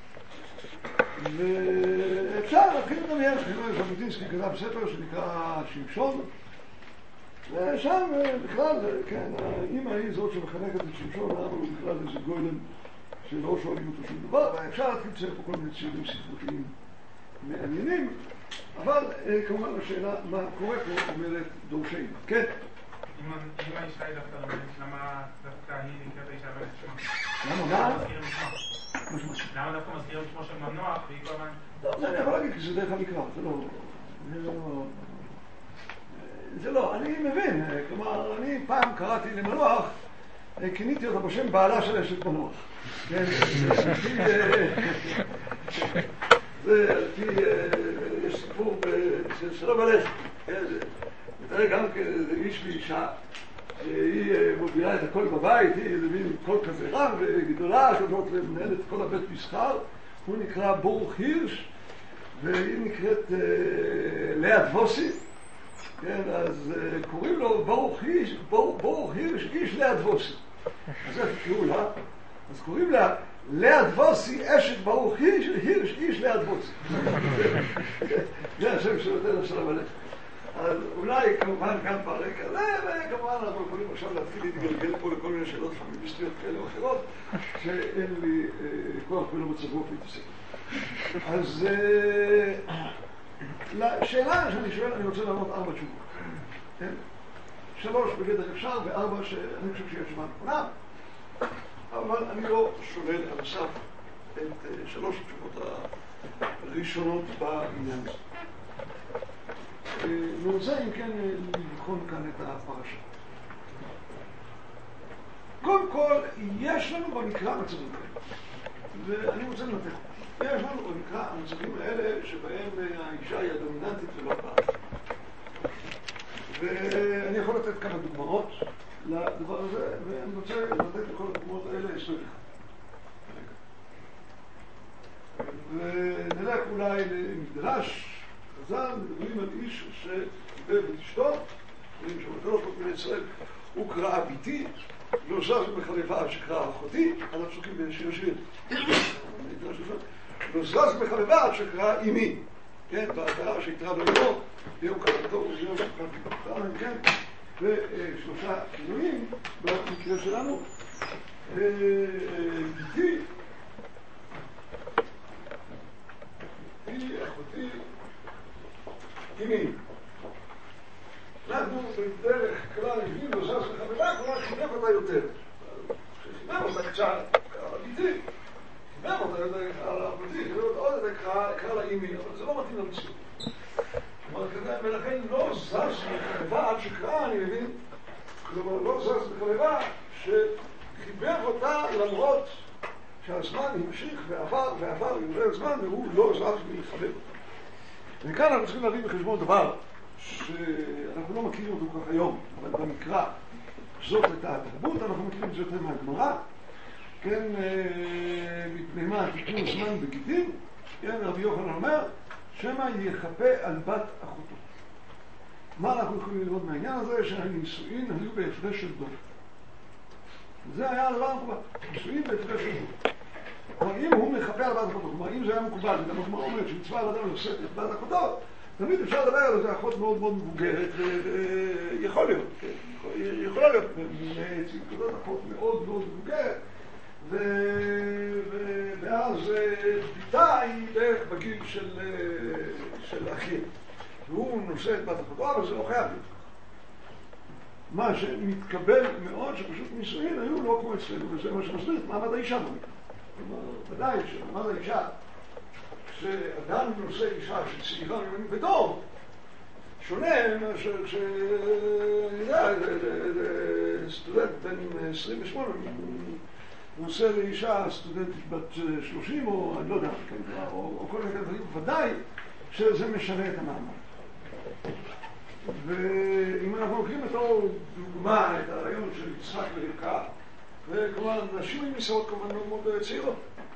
ואפשר להתחיל לדמיין, ז'בוטינסקי כתב ספר שנקרא שמשון, ושם בכלל, כן, האמא היא זאת שמחנכת את שמשון, למה הוא בכלל איזה גוילם שלא שואלים אותו שום דבר, ואפשר להתחיל לצייר פה כל מיני ציורים ספרותיים מעניינים, אבל כמובן השאלה מה קורה פה אומרת דורשנו. כן? אם האישה היא דווקא לומדת, למה דווקא היא נקראת האישה בן שמה? למה מה? למה דווקא מזכירים שמו של מנוח והיא כל הזמן... לא, זה אני יכול להגיד כי זה דרך המקרא, זה לא... זה לא... זה לא, אני מבין, כלומר, אני פעם קראתי למנוח, כיניתי אותה בשם בעלה של אשת מנוח. כן, זה על פי, יש סיפור שלא בלך, תראה גם כאיש ואישה, שהיא מובילה את הכל בבית, היא מבין קול כזה רם וגדולה, כזאת ומנהלת את כל הבית מסחר, הוא נקרא ברוך הירש, והיא נקראת לאה דבוסי, כן, אז קוראים לו ברוך הירש, ברוך הירש, איש לאה דבוסי. אז איך קראו לה? אז קוראים לה לאה דבוסי, אשת ברוך הירש, הירש, איש לאה דבוסי. זה השם שנותן השלום עליך. אז אולי כמובן גם ברקע זה, וכמובן אנחנו יכולים עכשיו להתחיל להתגלגל פה לכל מיני שאלות פמיניסטיות כאלה או אחרות, שאין לי כוח ולא מצב רוח להתעסק. אז לשאלה שאני שואל, אני רוצה לענות ארבע תשובות. שלוש בגדר אפשר וארבע שאני חושב שיש זמן נכונה, אבל אני לא שולל על הסף את שלוש התשובות הראשונות בעניין הזה. אני רוצה אם כן לבחון כאן את הפרשה. קודם כל, יש לנו במקרא מצבים כאלה, ואני רוצה לנתח. יש לנו במקרא המצבים האלה שבהם האישה היא הדומיננטית ולא הבעל. ואני יכול לתת כמה דוגמאות לדבר הזה, ואני רוצה לתת לכל הדוגמאות האלה הסבר אחד. ונלך אולי למדרש, חז"ל, מדברים על איש שקיבל את אשתו, אומרים שמתנות כל מיני ישראל, הוא קרא ביתי, לא זז מחלבה עד שקרא אחותי, על הפסוקים בשיר השיר. לא זז מחלבה עד שקרא אימי. כן, בהתראה שהתראה בלבו, ביום קרבתו וביום קרבתו, כן, ושלושה כינויים במקרה שלנו. ביתי, ביתי, אחותי, אימי. אנחנו בדרך כלל הביאים לו זז לחברה, כלומר חימם אותה יותר. חימם אותה קצת, קרא ביתי. חימם אותה יותר, קרא לה אחותי, חימם אותה עוד יותר, קרא לה אימי, אבל זה לא מתאים למציאות. כלומר, ולכן לא זז לחברה עד שקרא, אני מבין, כלומר לא זז לחברה שחיבר אותה למרות שהזמן המשיך ועבר ועבר ועבר הזמן והוא לא זז מלחבר אותה. וכאן אנחנו צריכים להביא בחשבון דבר שאנחנו לא מכירים אותו כך היום, אבל במקרא זאת הייתה התרבות, אנחנו מכירים את זה יותר מהגמרא, כן, מפני מה תיקון זמן בגיטין, כן, רבי יוחנן אומר, שמא יחפה על בת אחותו. מה אנחנו יכולים ללמוד מהעניין הזה? שהנישואין היו בהפרש של דור. זה היה הדבר המקובל, נישואין בהפרש של דור. כלומר, אם הוא מחפה על בת אחותו, כלומר, אם זה היה מקובל, וגם הגמרא אומרת שמצווה על אדם לשאת את בת אחותו, תמיד אפשר לדבר על זה אחות מאוד מאוד מבוגרת, ויכול להיות, יכולה להיות מציטוטות אחות מאוד מאוד מבוגרת, ואז ביתה היא בערך בגיל של אחיה, והוא נושא את בת אחותו, אבל זה לא חייב להיות. מה שמתקבל מאוד שפשוט נישואין היו לא כמו אצלנו, וזה מה שמסביר את מעמד האישה במקרא. כלומר, ודאי שמעמד האישה, כשאדם נושא אישה שצעירה ממנו בדור, שונה מאשר כש... אני יודע, סטודנט בן עשרים ושמונה נושא לאישה סטודנטית בת שלושים או אני לא יודע, או כל מיני דברים, ודאי שזה משנה את המעמד. ואם אנחנו לוקחים אותו דוגמה, את הרעיון של יצחק ורבקה, וכמובן נשים עם נישאות כמובן מאוד מאוד צעירות,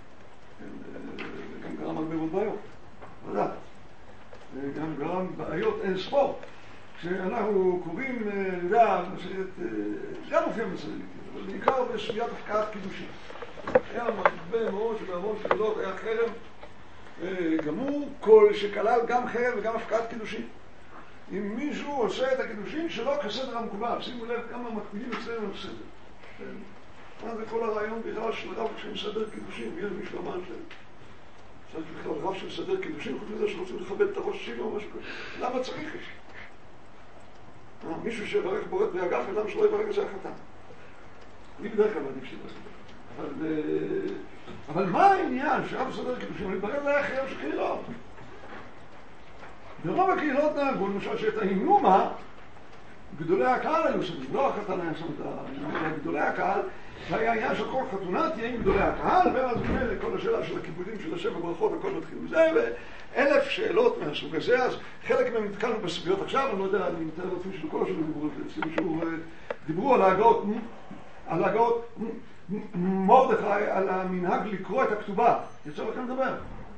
גם גרם הרבה מאוד בעיות, ודאי. גם גרם בעיות אין ספור. כשאנחנו קוראים, נדע, גם מופיע מסוימת, אבל בעיקר בסוגיית הפקעת קידושים. היה הרבה מאוד שבהמון שגולות היה חרם גמור, כל שכלל גם חרם וגם הפקעת קידושים. אם מישהו עושה את הקידושים שלו כסדר המקובל, שימו לב כמה מקפידים אצלנו בסדר. מה זה כל הרעיון בכלל של רב כשמסדר קידושים, יש מישהו אמר שלנו. צריך בכלל רב שמסדר קידושים, חוץ מזה שרוצים לכבד את הראש שלי או משהו כזה. למה צריך את זה? מישהו שברך בורד באגף, אדם שלא יברך את זה החתן. אני בדרך כלל מעדיף שזה. אבל, אבל מה העניין שרב מסדר קידושים? אני ברך זה אחרי של קהילות. ברוב הקהילות נהגו, למשל שאת ההינומה, גדולי הקהל היו שם, לא החתן היה שם את ההינומה, גדולי הקהל, והיה העניין של כל חתונה תהיה עם גדולי הקהל, ואז ממילא כל השאלה של הכיבודים של השם וברכות, הכל מתחיל מזה, ואלף שאלות מהסוג הזה, אז חלק מהם נתקלנו בסוגיות עכשיו, אני לא יודע, אני מתאר לעצמי של כל השאלות דיברו, שהוא דיברו על ההגאות, על ההגאות מרדכי, על המנהג לקרוא את הכתובה, יצא לכם לדבר.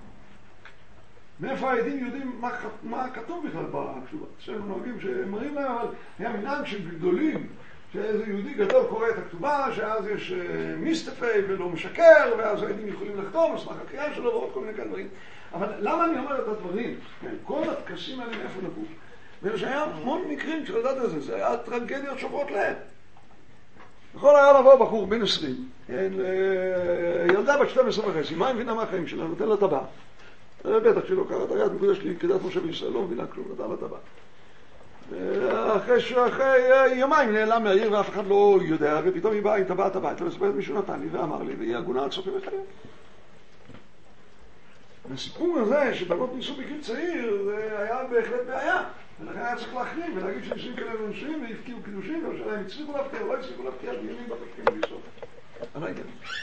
מאיפה העדים יודעים מה, מה כתוב בכלל בכתובה? שהם נוהגים שמראים להם, אבל היה מנהג של גדולים, שאיזה יהודי גדול קורא את הכתובה, שאז יש מיסטפי ולא משקר, ואז העדים יכולים לחתום, אסמך הקריאה שלו ועוד כל מיני כאלה דברים. אבל למה אני אומר את הדברים? כל הטקסים האלה מאיפה נבוא? ושהיה המון מקרים של לדעת את זה, זה היה טרגדיות שוברות להם. יכול היה לבוא בחור בן עשרים, ילדה בת שתים עשרה וחצי, מה מבינה מהחיים שלה? נותן לה טבע. בטח שלא קראת היד מקודש לי כדת משה בישראל, לא מבינה כלום, נתן לה טבע. אחרי, אחרי יומיים נעלם מהעיר ואף אחד לא יודע, ופתאום היא באה עם טבעת הבית, ומספרת מישהו נתן לי ואמר לי, והיא הגונה עד סופי וחיים. הסיפור הזה שבנות ניסו בגיל צעיר, זה היה בהחלט בעיה. ולכן היה צריך להחרים ולהגיד שניסים כאלה נושאים והפקיעו קידושים, ולשאלה הם הצליחו להפקיע, לא הצליחו להפקיע, דיונים בפשקים ביסוד. על העניין.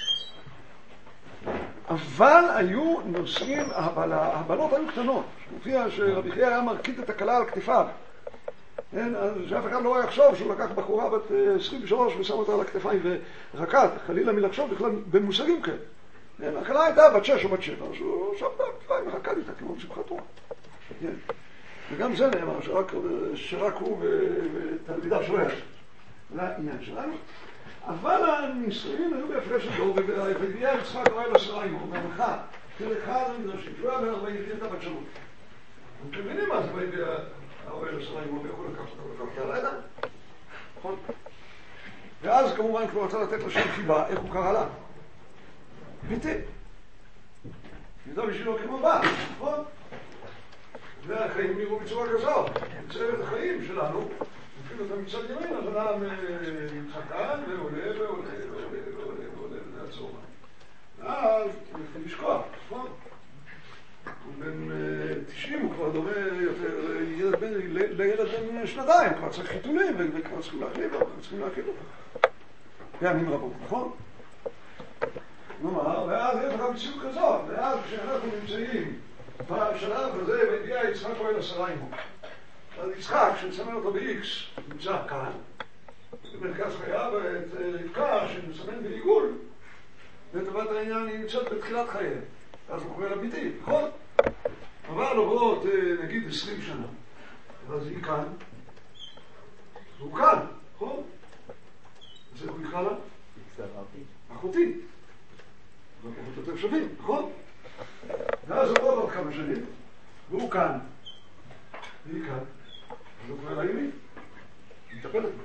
אבל היו נושאים, אבל הבנות היו קטנות. מופיע שרבי חייא היה מרכיד את הכלה על כתפיו. אז שאף אחד לא היה יחשוב שהוא לקח בחורה בת עשרים ושלוש ושם אותה על הכתפיים ורקד, חלילה מלחשוב בכלל במושגים כאלה. הכלה הייתה בת שש או בת שבע, אז הוא שם בה הכתפיים ורקד איתה כמו בשמחת תורה. וגם זה נאמר שרק הוא ותלמידיו שלו היה. זה העניין שלנו. אבל הנישואים היו בהפרש של דור, והביאה יצחק אוהל עשרה עמו, והלכה, חלק אחד המדרשים, שהוא היה בארבעים וחצי בת שלוש. אתם מבינים מה זה בהביאה האוהל עשרה עמו, ויכול לקחת אותו לקחת על הידע? נכון? ואז כמובן כבר רצה לתת לה שם חיבה, איך הוא קרא לה? ביתי. ידע בשבילו כמו בא, נכון? והחיים נראו בצורה כזאת, בצוות החיים שלנו, אפילו את המצד ימין, אז אדם חתן ועולה ועולה ועולה ועולה ועולה לעצור. ואז הוא מתחיל לשכוח, נכון? הוא בן תשעים, הוא כבר דומה יותר לילד בן שנתיים, כבר צריך חיתולים וכבר צריכים להחליף אותו, צריכים להחליף אותו. פעמים רבות, נכון? נאמר, ואז יש לך מציאות כזאת, ואז כשאנחנו נמצאים בשלב הזה, והגיע יצחק אוהל עשרה עמו. אז יצחק, שנסמן אותו ב-X, נמצא כאן, במרכז חייו, ואת רבקה, שנסמן בעיגול, לטובת העניין היא נמצאת בתחילת חייהם. אז הוא קורא לה ביתי, נכון? אבל עוברות, נגיד, עשרים שנה. אז היא כאן, והוא כאן, נכון? אז איך הוא יקרא לה? אחותי. ואנחנו יותר שווים, נכון? ואז עוברות עוד כמה שנים, והוא כאן. והיא כאן. אז הוא קורא לה אימי. היא מטפלת בה.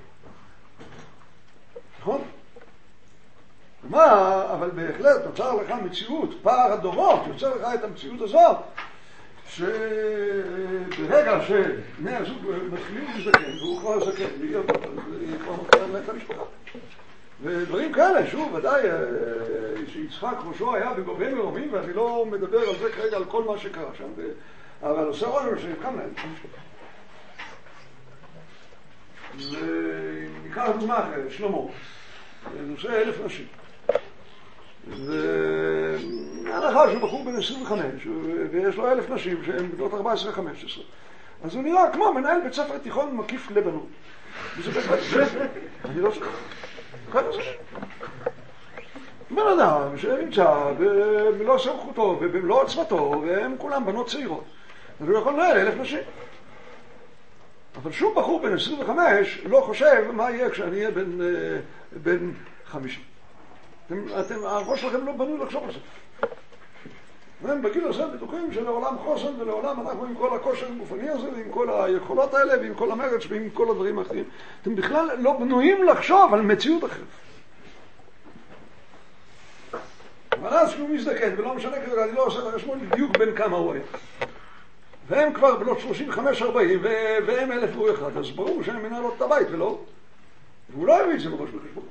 נכון? מה, אבל בהחלט נוצר לך מציאות, פער הדורות, יוצר לך את המציאות הזאת, שברגע שבני הזוג מתחילים לזקן, והוא כבר זקן, והיא כבר מתחילה את המשפחה. ודברים כאלה, שוב, ודאי שיצחק ראשו היה בגובה מרומים, ואני לא מדבר על זה כרגע, על כל מה שקרה שם, אבל עושה רושם שנבחן להם. וניקח דוגמה אחרת, שלמה, נושא אלף נשים. והנחה שהוא בחור בן עשרים וחמש, ויש לו אלף נשים שהן בנות ארבע עשרה חמש עשרה. אז הוא נראה כמו מנהל בית ספר תיכון מקיף לבנות. וזה בית אני לא שכח. ככה זה. בן אדם שנמצא במלוא סמכותו ובמלוא עצמתו, והם כולם בנות צעירות. אז הוא יכול לנהל אלף נשים. אבל שום בחור בן עשרים וחמש לא חושב מה יהיה כשאני אהיה בן, בן חמישים. אתם, אתם, הראש שלכם לא בנוי לחשוב על זה. והם בגיל הזה בטוחים שלעולם חוסן ולעולם אנחנו עם כל הכושר הגופני הזה ועם כל היכולות האלה ועם כל המרץ ועם כל הדברים האחרים. אתם בכלל לא בנויים לחשוב על מציאות אחרת. אבל אז שהוא מזדקן ולא משנה כזה, אני לא עושה את החשבון בדיוק בין כמה הוא היה. והם כבר בנות שלושים וחמש ארבעים והם אלף ואחד, אז ברור שהם מנהלות את הבית ולא. והוא לא הביא את זה מראש בחשבון.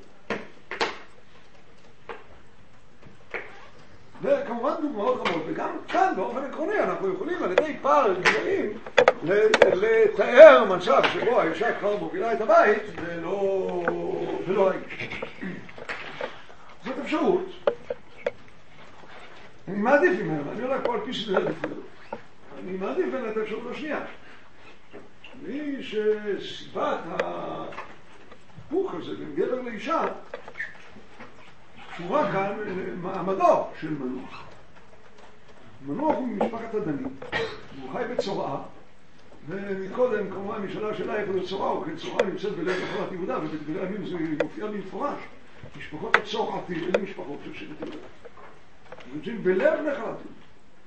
וכמובן דוגמאות רמות, וגם כאן באופן עקרוני אנחנו יכולים על ידי פער גילאים לתאר מצב שבו האישה כבר מובילה את הבית ולא ולא האיש. זאת אפשרות. אני מעדיף ממנו, אני הולך פה על פי סדרי עדיפויות. אני מעדיף בין את האפשרות השנייה. מי שסיבת ההיפוך הזה בין גבר לאישה קשורה כאן מעמדו של מנוח. מנוח הוא ממשפחת הדנים, הוא חי בצורעה, ומקודם כמובן נשאלה שאלה איפה זה צורעה, או כן צורעה נמצאת בלב נחלת יהודה, ובדברי הימים זה מופיע במפורש. משפחות הצורעתי, אלה משפחות של שבט יהודה. נמצאים בלב נחלת יהודה.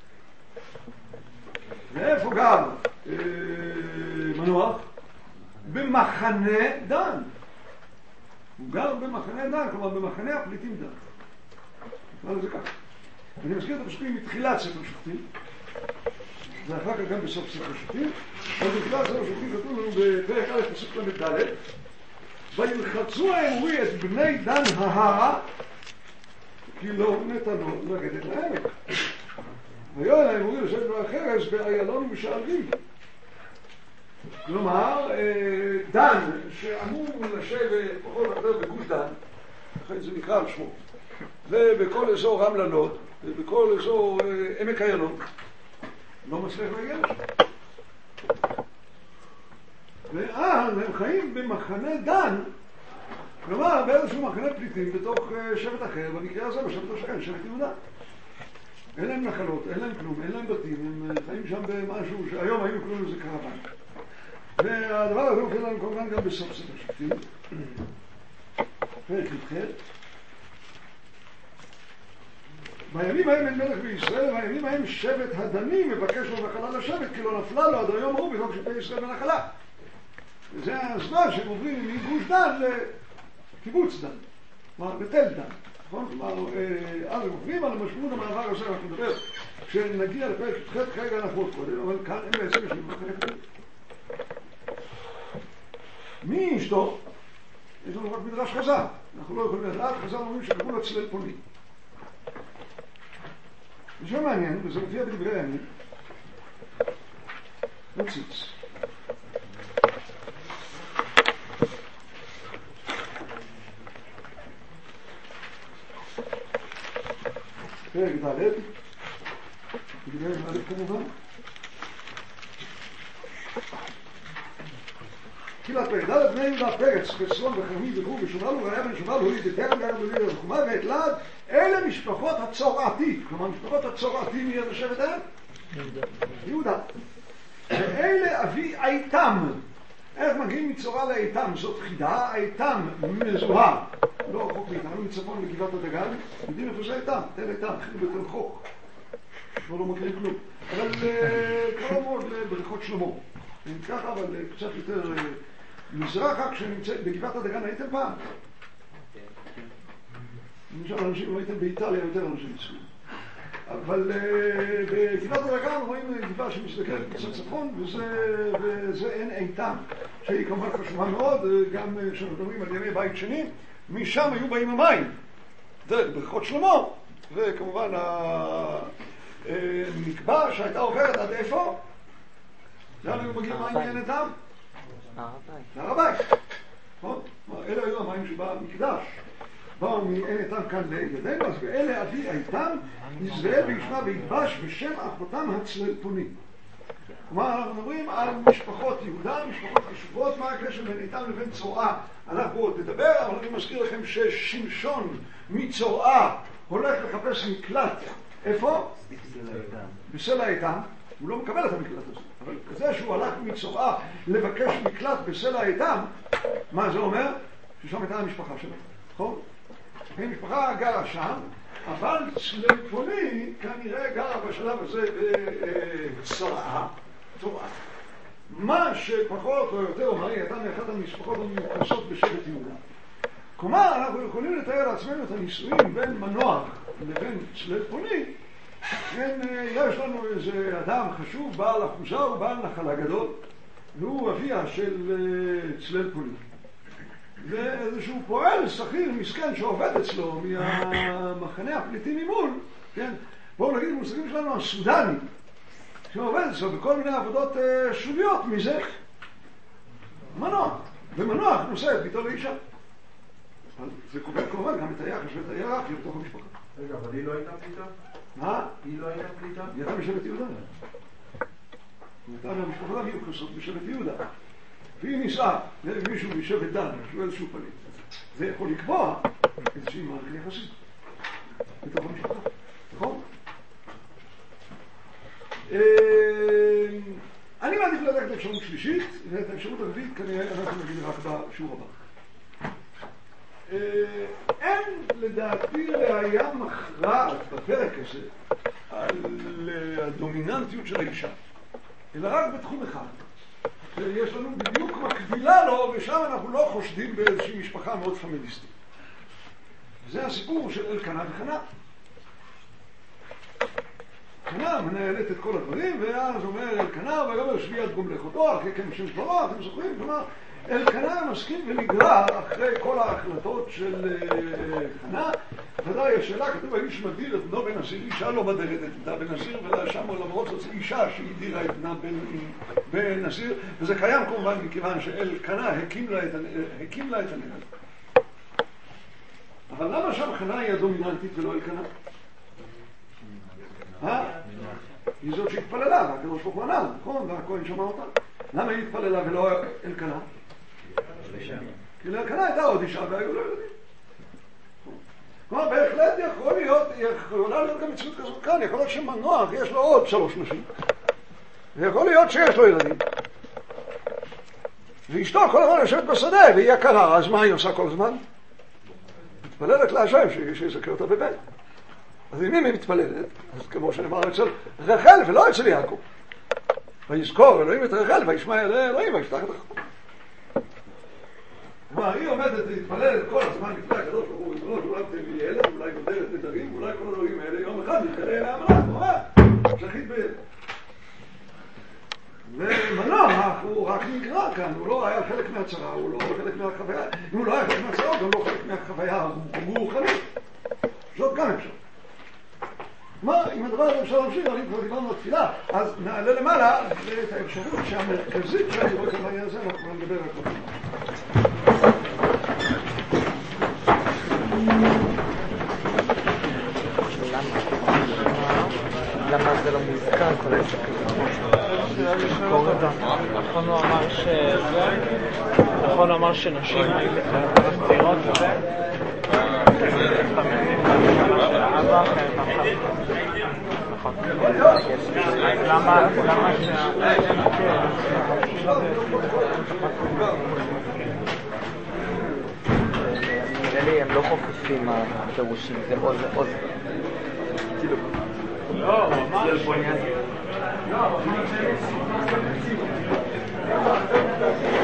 ואיפה גר אה, מנוח? במחנה דן. הוא גר במחנה דן, כלומר במחנה הפליטים דן. נקרא לזה ככה. אני מזכיר את הפסוקים מתחילת ספר שופטים, ואחר כך גם בסוף ספר שופטים. אז בתחילת ספר שופטים כתוב לנו בפרק א' פסוק ל"ד, וילחצו האמורי את בני דן ההרה, כי לא נתנו לרדת לעמק. ויואל האמורי לשבת בחרס באיילון ובשערים. כלומר, דן, שאמור לשבת פחות או יותר בגוש דן, לכן זה נקרא על שמו, ובכל אזור רמלה לוד, ובכל אזור עמק איילון, לא מצליח להגיע לשם. ואז הם חיים במחנה דן, כלומר באיזשהו מחנה פליטים בתוך שבט אחר, במקרה הזה בשבט השכן, שבט יהודה. אין להם נחלות, אין להם כלום, אין להם בתים, הם חיים שם במשהו שהיום היינו קוראים לזה קרוון. והדבר הזה הופך לנו כמובן גם בסוף ספר שופטים. פרק י"ח. בימים ההם אין מלך בישראל, בימים ההם שבט הדני מבקש לו בחלל השבט, כי לא נפלה לו עד היום הוא בתוך שבטי ישראל בנחלה. וזה הזמן שהם עוברים מגוש דן לקיבוץ דן, כלומר בתל דן. כלומר, אז הם עוברים על המשמעות המעבר הזה, אנחנו נדבר, כשנגיע לפרק י"ח, כרגע אנחנו עוד קודם, אבל כאן הם בעצם יושבים בחלק הזה. מי אשתו? יש לנו רק מדרש חז"ל, אנחנו לא יכולים לדעת, חז"ל אומרים שקראו לה צלל פוני. זה מעניין, וזה מופיע בדברי הימים. נציץ. פרק ד', דברי ד' כמובן. תחילת פרק ד', בני יהודה פרץ, חצרון וחרמי וגור ושובל וראיה בן שובל הוליד את תרם גר בליל הרחומה ואת לעד, אלה משפחות הצורעתי, כלומר משפחות הצורעתי מי ישבת עליהם? יהודה. ואלה אבי איתם. איך מגיעים מצורע לאיתם? זאת חידה, איתם מזוהר. לא רחוק מאיתנו, מצפון לגבעת הדגן, יודעים איפה זה איתם, תל איתם, חילו בתל חוק. לא לא מכירים כלום. אבל כבר מאוד בריחות שלמה. אם ככה, אבל קצת יותר מזרחה, כשנמצא בגבעת הדגן הייתם פעם. למשל אנשים, לא הייתם באיטליה, יותר אנשים יצאו. אבל בגבעת הדגן רואים גבעה שמסתכלת קצת צפון, וזה אין איתם, שהיא כמובן חשובה מאוד, גם כשאנחנו מדברים על ימי בית שני, משם היו באים המים, דרך ברכות שלמה, וכמובן המקבע שהייתה עוברת עד איפה? לאן היו מגיעים מים מעין איתם? להר הבית. אלה היו המים שבא מקדש. באו מעין איתם כאן לידינו, אז ואלה אבי איתם יזרעאל וישמע וידבש בשם אחותם הצללפונים. כלומר, אנחנו מדברים על משפחות יהודה, משפחות חשובות, מה הקשר בין איתם לבין צורעה. אנחנו עוד נדבר, אבל אני מזכיר לכם ששמשון מצורעה הולך לחפש מקלט. איפה? בסלע איתם. הוא לא מקבל את המקלט הזה, אבל כזה שהוא הלך מצורעה לבקש מקלט בסלע איתם, מה זה אומר? ששם הייתה המשפחה שלו, נכון? המשפחה גרה שם, אבל צללפוני כנראה גרה בשלב הזה בצורעה, צורעה. מה שפחות או יותר אומר, הייתה מאחת המשפחות המיוחסות בשבט יהודה. כלומר, אנחנו יכולים לתאר לעצמנו את הנישואים בין מנוח לבין צללפוני. כן, יש לנו איזה אדם חשוב, בעל אחוזה ובעל נחלה גדול, והוא אביה של צללפוני. ואיזשהו פועל שכיר מסכן שעובד אצלו מהמחנה הפליטים ממול, כן? בואו נגיד מושגים שלנו הסודני, שעובד אצלו בכל מיני עבודות שוליות מזה. מנוח, ומנוח נושא את ביתו לאישה. זה כובל כמובן גם את היחס ואת היררכיה בתוך המשפחה. רגע, אבל היא לא הייתה פליטה? מה? היא לא הייתה פליטה? היא הייתה משבט יהודה. היא הייתה מהמשפחות המיוחסות בשבט יהודה. והיא נישאה למישהו משבט דן, שהוא איזשהו פליט. זה יכול לקבוע איזושהי מערכת יחסית בתוך המשפחה. נכון? אני מעדיף לדעת את האפשרות שלישית, ואת האפשרות הרביעית כנראה אנחנו נגיד רק בשיעור הבא. אין לדעתי ראיה מכרעת בפרק הזה על הדומיננטיות של האישה, אלא רק בתחום אחד. יש לנו בדיוק מקבילה לו, ושם אנחנו לא חושדים באיזושהי משפחה מאוד פמיניסטית. זה הסיפור של אלקנה וחנה. חנה מנהלת את כל הדברים, ואז אומר אלקנה, ויאמר שבי עד גומלך אותו, אחרי כן שם שלמה, אתם זוכרים? כלומר, אלקנה מסכים ונגרר אחרי כל ההחלטות של חנה. ודאי השאלה, כתוב האיש מדיר את בנו בן נזיר, אישה לא מדרת את בנה בן נזיר, ושם למרות זאת אישה שהדירה את בנה בן נזיר, וזה קיים כמובן מכיוון שאלקנה הקים לה את הנהל. אבל למה שם חנה היא הדומיננטית ולא אלקנה? אה? היא זאת שהתפללה, והקדוש ברוך הוא ענה, נכון? והכהן שמע אותה. למה היא התפללה ולא אלקנה? כי לאלקנה הייתה עוד אישה והיו לא ילדים. כלומר, בהחלט יכול להיות, יכולה להיות גם מציאות כזאת כאן, יכול להיות שמנוח יש לו עוד שלוש נשים, ויכול להיות שיש לו ילדים. ואשתו כל הזמן יושבת בשדה, והיא יקרה, אז מה היא עושה כל הזמן? מתפללת להשם שיזכה אותה בבית. אז אם היא מתפללת, אז כמו שנאמר אצל רחל ולא אצל יעקב, ויזכור אלוהים את רחל וישמע אל אלוהים ויפתח את החור. כלומר, היא עומדת להתפללת כל הזמן לפני הקדוש ברוך הוא, ריבונו של עולם תן לי ילד, אולי נותנת נדרים, אולי כל הדברים האלה, יום אחד נתקרא אליה המלאך, הוא אומר, שחית בילד. ומנוח הוא רק נגרר כאן, הוא לא היה חלק מהצרה, הוא לא חלק מהחוויה, אם הוא לא היה חלק מהצרה, הוא גם לא חלק מהחוויה הרוחנית. זאת גם אפשר. מה, אם הדבר הזה אפשר להמשיך, אבל אם כבר דיברנו על תפילה, אז נעלה למעלה את האפשרות שהמרכזית שאני רואה כאן בעניין הזה, אנחנו נדבר על כל דבר. למה זה לא מוזכר כל הסיפור? נכון הוא אמר ש... נכון הוא אמר שנשים צעירות וזה נכון. למה למה ש... נראה לי הם לא חופפים הפירושים, זה עוז עוז לא, ממש